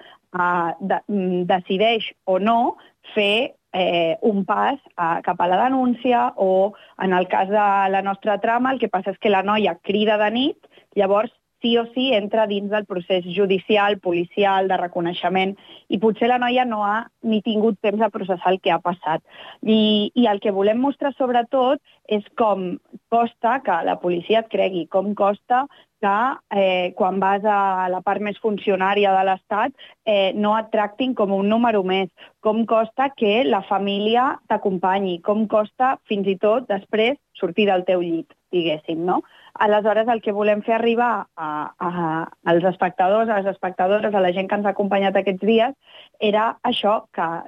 decideix o no fer un pas cap a la denúncia o, en el cas de la nostra trama, el que passa és que la noia crida de nit, llavors sí o sí entra dins del procés judicial, policial, de reconeixement, i potser la noia no ha ni tingut temps de processar el que ha passat. I el que volem mostrar sobretot és com costa que la policia et cregui, com costa que quan vas a la part més funcionària de l'Estat no et tractin com un número més, com costa que la família t'acompanyi, com costa fins i tot després sortir del teu llit, diguéssim, no? Aleshores, el que volem fer arribar als espectadors, a les espectadores, a la gent que ens ha acompanyat aquests dies, era això,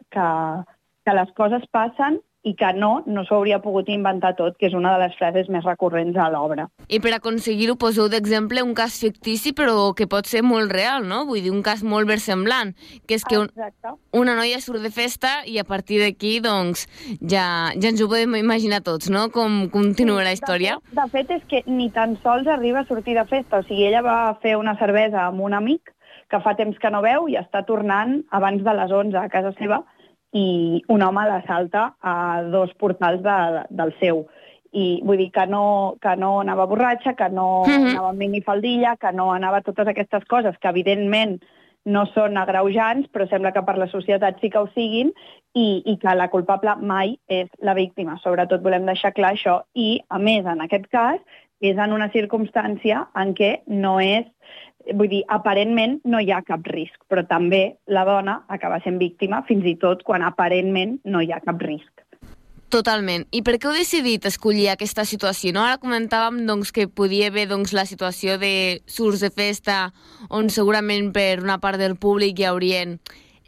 que les coses passen i que no s'ho hauria pogut inventar tot, que és una de les frases més recurrents a l'obra. I per aconseguir-ho poseu d'exemple un cas fictici però que pot ser molt real, no? Vull dir, un cas molt versemblant, que és que una noia surt de festa i a partir d'aquí doncs ja ens ho podem imaginar tots, no? Com continua la història. De fet és que ni tan sols arriba a sortir de festa, o sigui, ella va fer una cervesa amb un amic que fa temps que no veu i està tornant abans de les 11 a casa seva i un home l'assalta a 2 portals del seu. I vull dir que no anava borratxa, que no anava amb minifaldilla, que no anava totes aquestes coses que evidentment no són agreujants, però sembla que per la societat sí que ho siguin, i que la culpable mai és la víctima. Sobretot volem deixar clar això. I, a més, en aquest cas, és en una circumstància en què no és... Vull dir, aparentment no hi ha cap risc, però també la dona acaba sent víctima fins i tot quan aparentment no hi ha cap risc. Totalment. I per què heu decidit escollir aquesta situació? No? Ara comentàvem doncs, que podia haver doncs, la situació de surts de festa on segurament per una part del públic hi haurien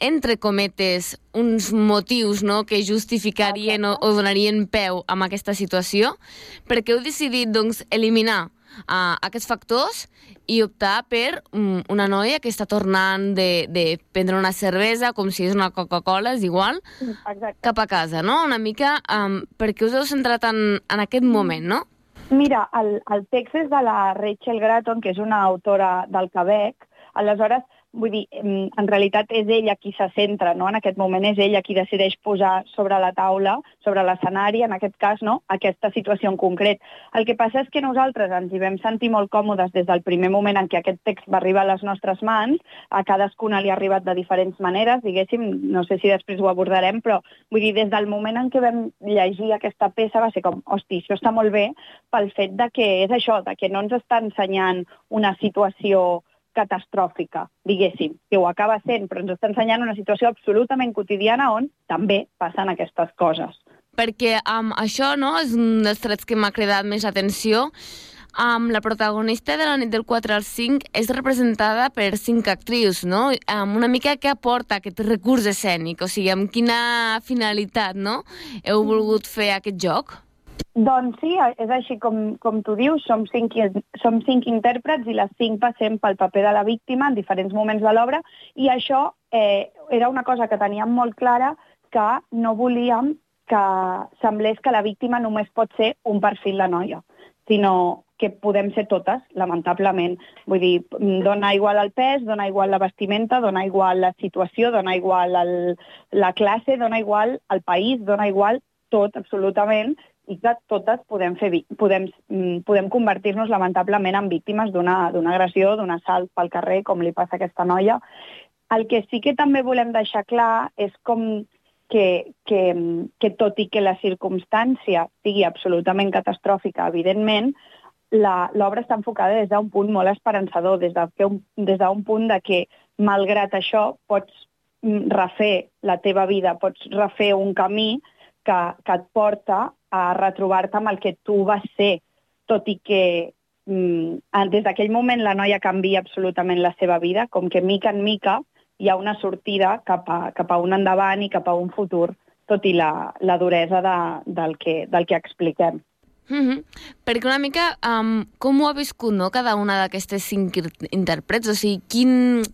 entre cometes, uns motius, no?, que justificarien o donarien peu a aquesta situació, perquè heu decidit, doncs, eliminar aquests factors i optar per una noia que està tornant de prendre una cervesa, com si és una Coca-Cola, és igual, cap a casa, no? Una mica, perquè us heu centrat en aquest moment, no? Mira, el text és de la Rachel Gratton, que és una autora del Quebec. Aleshores, vull dir, en realitat és ella qui se centra, no? En aquest moment és ella qui decideix posar sobre la taula, sobre l'escenari, en aquest cas, no?, aquesta situació en concret. El que passa és que nosaltres ens hi vam sentir molt còmodes des del primer moment en què aquest text va arribar a les nostres mans. A cadascuna li ha arribat de diferents maneres, diguéssim, no sé si després ho abordarem, però vull dir, des del moment en què vam llegir aquesta peça va ser com, hosti, això està molt bé pel fet de que és això, de que no ens està ensenyant una situació catastròfica, diguéssim, que ho acaba sent, però ens està ensenyant una situació absolutament quotidiana on també passen aquestes coses. Perquè això, no?, és un dels trets que m'ha cridat més atenció. La protagonista de la nit del 4 al 5 és representada per 5 actrius, no? Una mica què aporta aquest recurs escènic? O sigui, amb quina finalitat, no?, heu volgut fer aquest joc? Doncs sí, és així com tu dius, som 5 intèrprets i les 5 passem pel paper de la víctima en diferents moments de l'obra, i això era una cosa que teníem molt clara, que no volíem que semblés que la víctima només pot ser un perfil de noia, sinó que podem ser totes, lamentablement. Vull dir, dona igual el pes, dona igual la vestimenta, dona igual la situació, dona igual la classe, dona igual el país, dona igual tot, absolutament, i que totes podem convertir-nos lamentablement en víctimes d'una agressió, d'un assalt pel carrer, com li passa a aquesta noia. El que sí que també volem deixar clar és com que tot i que la circumstància sigui absolutament catastròfica, evidentment, l'obra està enfocada des d'un punt molt esperançador, des d'un punt de que, malgrat això, pots refer la teva vida, pots refer un camí que et porta a retrobar-te amb el que tu vas ser, tot i que des d'aquell moment la noia canvia absolutament la seva vida, com que mica en mica hi ha una sortida cap a un endavant i cap a un futur, tot i la duresa del que expliquem. Perquè una mica, com ho ha viscut, no?, cada una d'aquestes 5 intèrprets? O sigui,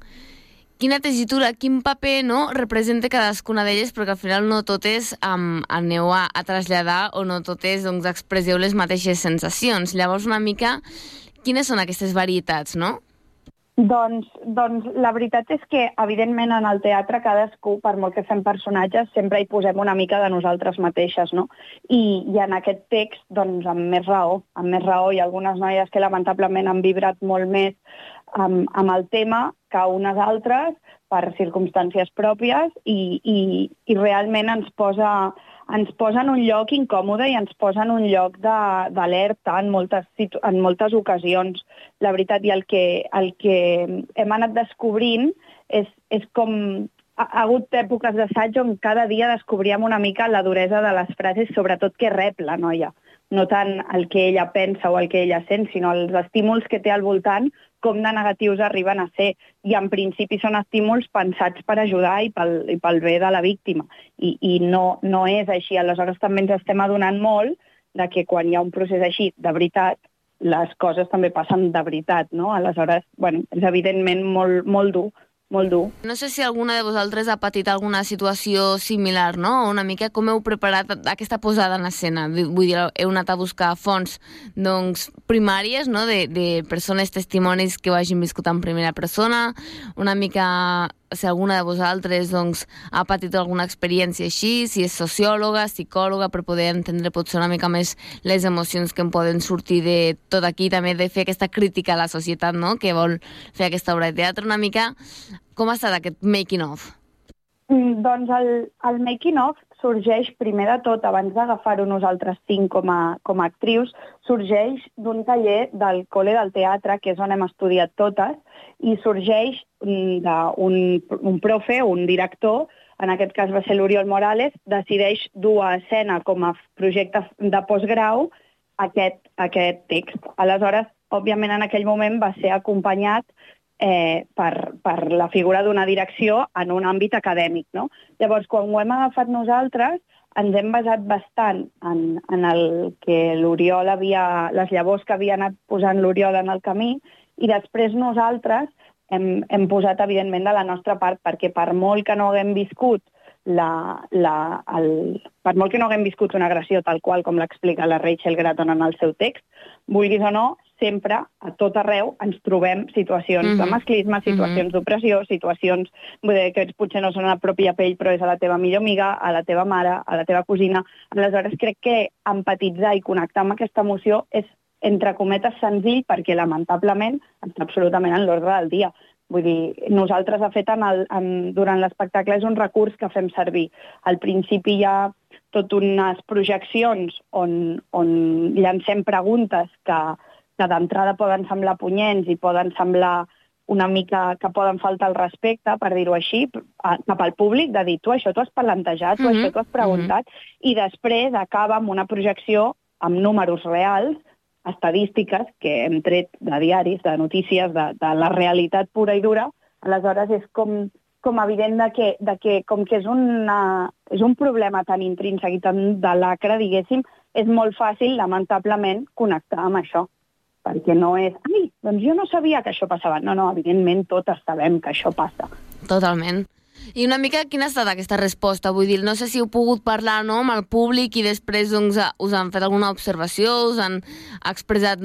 quina tessitura, quin paper, no?, representa cadascuna d'elles, perquè al final no totes aneu a traslladar o no totes, doncs, expresseu les mateixes sensacions. Llavors, una mica, quines són aquestes varietats, no? Doncs la veritat és que, evidentment, en el teatre cadascú, per molt que fem personatges, sempre hi posem una mica de nosaltres mateixes, no? I en aquest text, doncs, amb més raó. Hi ha algunes noies que lamentablement han vibrat molt més amb el tema que unes altres per circumstàncies pròpies i realment ens posa en un lloc incòmode i ens posa en un lloc d'alerta en moltes ocasions. La veritat, i el que hem anat descobrint és com ha hagut èpoques d'assaig on cada dia descobríem una mica la duresa de les frases, sobretot que rep la noia. No tant el que ella pensa o el que ella sent, sinó els estímuls que té al voltant, com de negatius arriben a ser. I en principi són estímuls pensats per ajudar i pel bé de la víctima. I no és així. Aleshores també ens estem adonant molt de que quan hi ha un procés així, de veritat, les coses també passen de veritat, no? Aleshores, bueno, és evidentment molt dur. Molt dur. No sé si alguna de vosaltres ha patit alguna situació similar, no? Una mica com heu preparat aquesta posada en escena? Vull dir, heu anat a buscar fonts, doncs, primàries, no?, de persones, testimonis que ho hagin viscut en primera persona, una mica si alguna de vosaltres, doncs, ha patit alguna experiència així, si és sociòloga, psicòloga, per poder entendre potser una mica més les emocions que en poden sortir de tot aquí, també de fer aquesta crítica a la societat, no?, que vol fer aquesta obra de teatre. Una mica, com ha estat aquest making-of? Doncs el making-of sorgeix, primer de tot, abans d'agafar-ho nosaltres 5 com a actrius, sorgeix d'un taller del Col·le del Teatre, que és on hem estudiat totes, i sorgeix d'un profe, un director, en aquest cas va ser l'Oriol Morales, decideix dur a escena com a projecte de postgrau aquest text. Aleshores, òbviament, en aquell moment va ser acompanyat per la figura d'una direcció en un àmbit acadèmic, no? Llavors, quan ho hem agafat nosaltres, ens hem basat bastant en el que l'Oriol les llavors que havia anat posant l'Oriol en el camí, i després nosaltres hem posat, evidentment, de la nostra part, perquè per molt que no haguem viscut per molt que no haguem viscut una agressió tal qual com l'explica la Rachel Gratton en el seu text, vulguis o no, sempre, a tot arreu, ens trobem situacions de masclisme, situacions d'opressió, situacions que potser no són a la pròpia pell, però és a la teva millor amiga, a la teva mare, a la teva cosina. Aleshores, crec que empatitzar i connectar amb aquesta emoció és, entre cometes, senzill, perquè, lamentablement, està absolutament en l'ordre del dia. Vull dir, nosaltres, de fet, durant l'espectacle és un recurs que fem servir. Al principi hi ha tot unes projeccions on llancem preguntes que d'entrada poden semblar punyents i poden semblar una mica que poden faltar al respecte, per dir-ho així, cap al públic, de dir, tu això t'ho has plantejat, tu això t'ho has preguntat, i després acaba amb una projecció amb números reals, estadístiques que hem tret de diaris, de notícies, de la realitat pura i dura. Aleshores és com evident que com que és un problema tan intrínsec i tan de lacre, diguéssim, és molt fàcil, lamentablement, connectar amb això. Perquè no és, ai, doncs jo no sabia que això passava. No, evidentment totes sabem que això passa. Totalment. I una mica, quina ha estat aquesta resposta? Vull dir, no sé si heu pogut parlar amb el públic i després us han fet alguna observació, us han expressat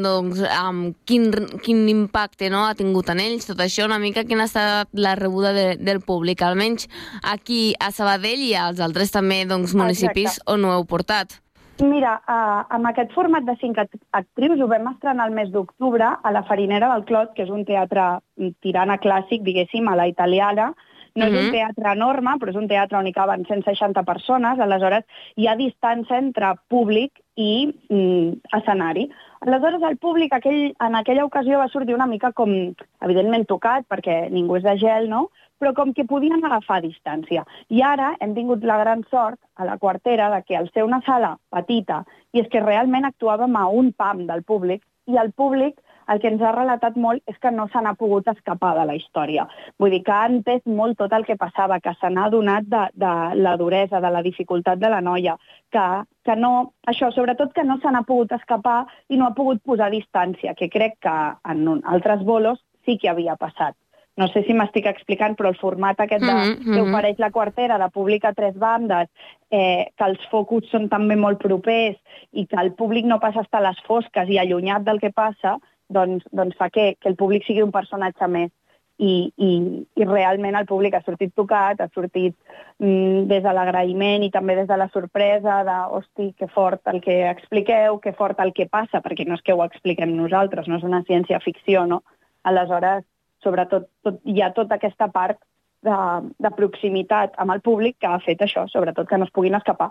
quin impacte ha tingut en ells, tot això, una mica quina ha estat la rebuda del públic, almenys aquí a Sabadell i als altres també municipis on ho heu portat. Mira, amb aquest format de 5 actrius ho vam estrenar el mes d'octubre a la Farinera del Clot, que és un teatre tirant a clàssic, diguéssim, a la italiana. No és un teatre enorme, però és un teatre on hi caben 160 persones, aleshores hi ha distància entre públic i escenari. Aleshores el públic en aquella ocasió va sortir una mica com, evidentment tocat, perquè ningú és de gel, no?, però com que podien agafar distància. I ara hem tingut la gran sort a la Quartera de que al ser una sala petita, i és que realment actuàvem a un pam del públic, i el públic el que ens ha relatat molt és que no se n'ha pogut escapar de la història. Vull dir que ha entès molt tot el que passava, que se n'ha adonat de la duresa, de la dificultat de la noia, que no, això, sobretot que no se n'ha pogut escapar i no ha pogut posar distància, que crec que en altres bolos sí que havia passat. No sé si m'estic explicant, però el format aquest que ofereix la Quartera, de públic a 3 bandes, que els focus són també molt propers i que el públic no passa a estar a les fosques i allunyat del que passa, doncs fa que el públic sigui un personatge més. I realment el públic ha sortit tocat, ha sortit des de l'agraïment i també des de la sorpresa de, hosti, que fort el que expliqueu, que fort el que passa, perquè no és que ho expliquem nosaltres, no és una ciència-ficció, no? Aleshores, sobretot hi ha tota aquesta part de proximitat amb el públic que ha fet això, sobretot que no es puguin escapar.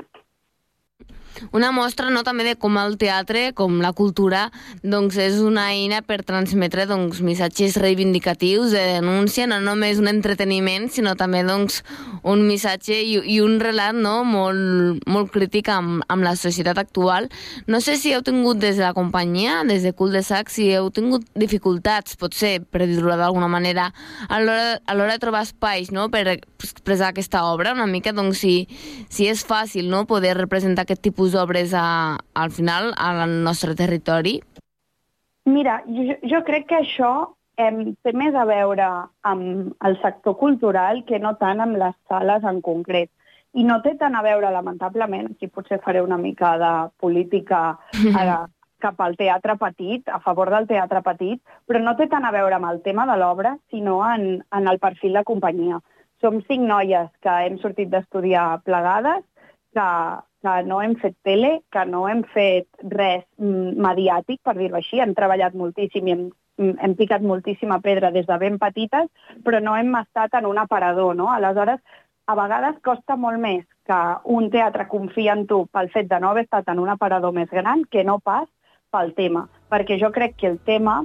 Una mostra també de com el teatre, com la cultura, és una eina per transmetre missatges reivindicatius de denúncia, no només un entreteniment, sinó també un missatge i un relat molt crític amb la societat actual. No sé si heu tingut des de la companyia, des de Cul de Sac, si heu tingut dificultats, potser, per dir-ho d'alguna manera, a l'hora de trobar espais per expressar aquesta obra, una mica, si és fàcil poder representar aquest tipus d'obres al final al nostre territori? Mira, jo crec que això té més a veure amb el sector cultural que no tant amb les sales en concret. I no té tant a veure, lamentablement, aquí potser faré una mica de política cap al teatre petit, a favor del teatre petit, però no té tant a veure amb el tema de l'obra, sinó en el perfil de companyia. Som 5 noies que hem sortit d'estudiar plegades, que no hem fet tele, que no hem fet res mediàtic, per dir-ho així. Hem treballat moltíssim i hem picat moltíssima pedra des de ben petites, però no hem estat en un aparador, no? Aleshores, a vegades costa molt més que un teatre confia en tu pel fet de no haver estat en un aparador més gran que no pas pel tema. Perquè jo crec que el tema,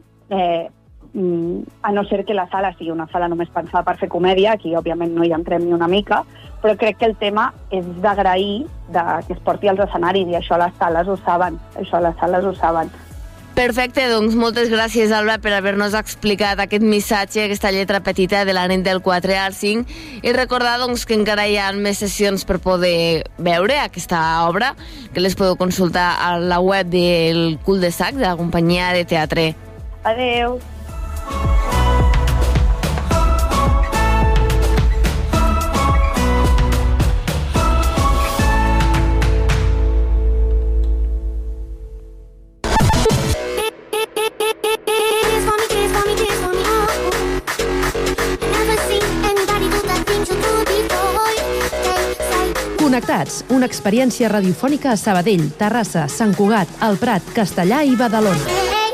a no ser que la sala sigui una sala només pensada per fer comèdia, aquí òbviament no hi entrem ni una mica, però crec que el tema és d'agrair que es porti als escenaris, i això les sales ho saben, Perfecte, doncs moltes gràcies, Alba, per haver-nos explicat aquest missatge, aquesta lletra petita de la nit del 4 al 5, i recordar doncs, que encara hi ha més sessions per poder veure aquesta obra, que les podeu consultar a la web del Cul de Sac, de la companyia de teatre. Adeu. Connectats, una experiència radiofònica a Sabadell, Terrassa, Sant Cugat, El Prat, Castellà i Badalona.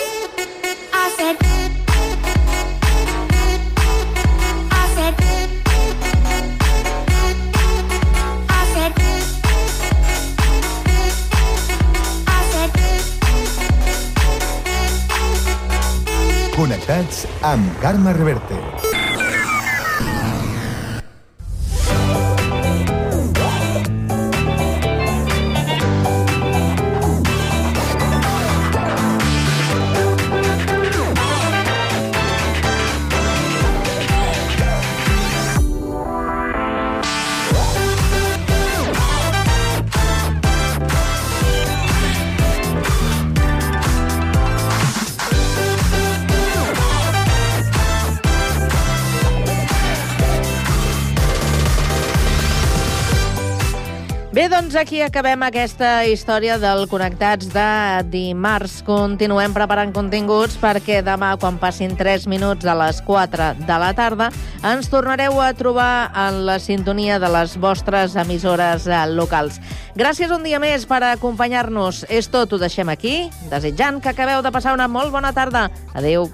Connectats amb Carme Reverte. Bé, doncs aquí acabem aquesta història del Connectats de dimarts. Continuem preparant continguts perquè demà, quan passin 3 minuts a les 4 de la tarda, ens tornareu a trobar en la sintonia de les vostres emissores locals. Gràcies un dia més per acompanyar-nos. És tot, ho deixem aquí, desitjant que acabeu de passar una molt bona tarda. Adéu.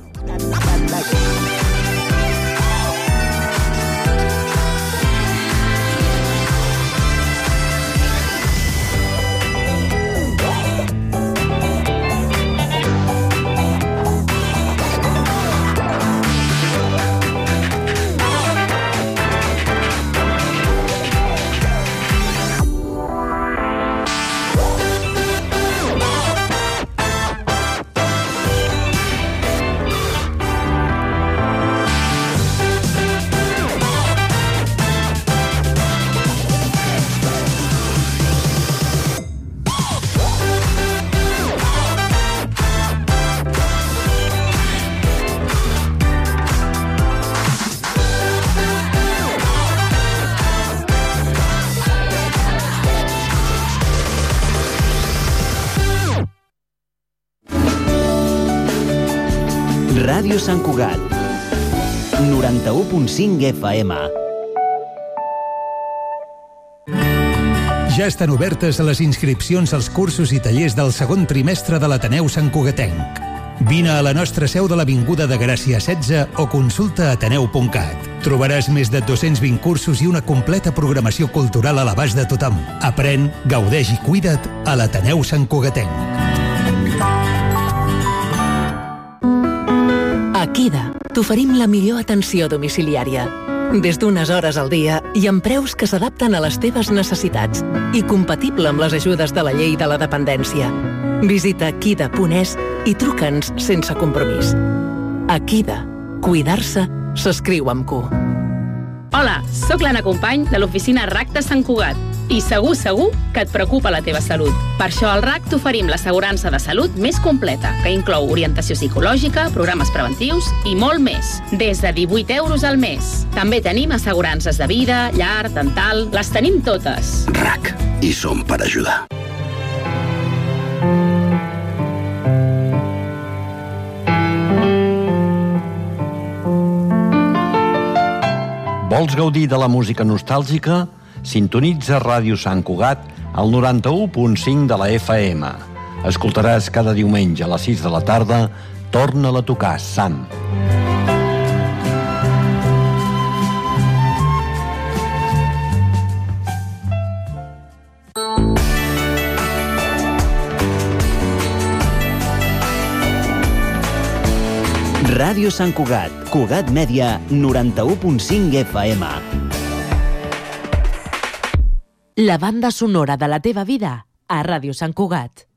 Ràdio Sant Cugat, 91.5 FM. Ja estan obertes les inscripcions als cursos i tallers del segon trimestre de l'Ateneu Sant Cugatenc. Vine a la nostra seu de l'Avinguda de Gràcia 16 o consulta ateneu.cat. Trobaràs més de 220 cursos i una completa programació cultural a l'abast de tothom. Aprèn, gaudeix i cuida't a l'Ateneu Sant Cugatenc. A Kida t'oferim la millor atenció domiciliària. Des d'unes hores al dia i amb preus que s'adapten a les teves necessitats i compatible amb les ajudes de la llei de la dependència. Visita kida.es i truca'ns sense compromís. A Kida, cuidar-se s'escriu amb Q. Hola, sóc l'Anna Company de l'oficina RAC de Sant Cugat i segur que et preocupa la teva salut. Per això al RAC t'oferim l'assegurança de salut més completa, que inclou orientació psicològica, programes preventius i molt més, des de 18 euros al mes. També tenim assegurances de vida, llar, dental, les tenim totes. RAC, hi som per ajudar. Vols gaudir de la música nostàlgica? Sintonitza Ràdio Sant Cugat al 91.5 de la FM. Escoltaràs cada diumenge a les 6 de la tarda Torna-la a tocar, Sam. Ràdio Sant Cugat, Cugat Mèdia, 91.5 FM. La banda sonora de la teva vida a Ràdio Sant Cugat.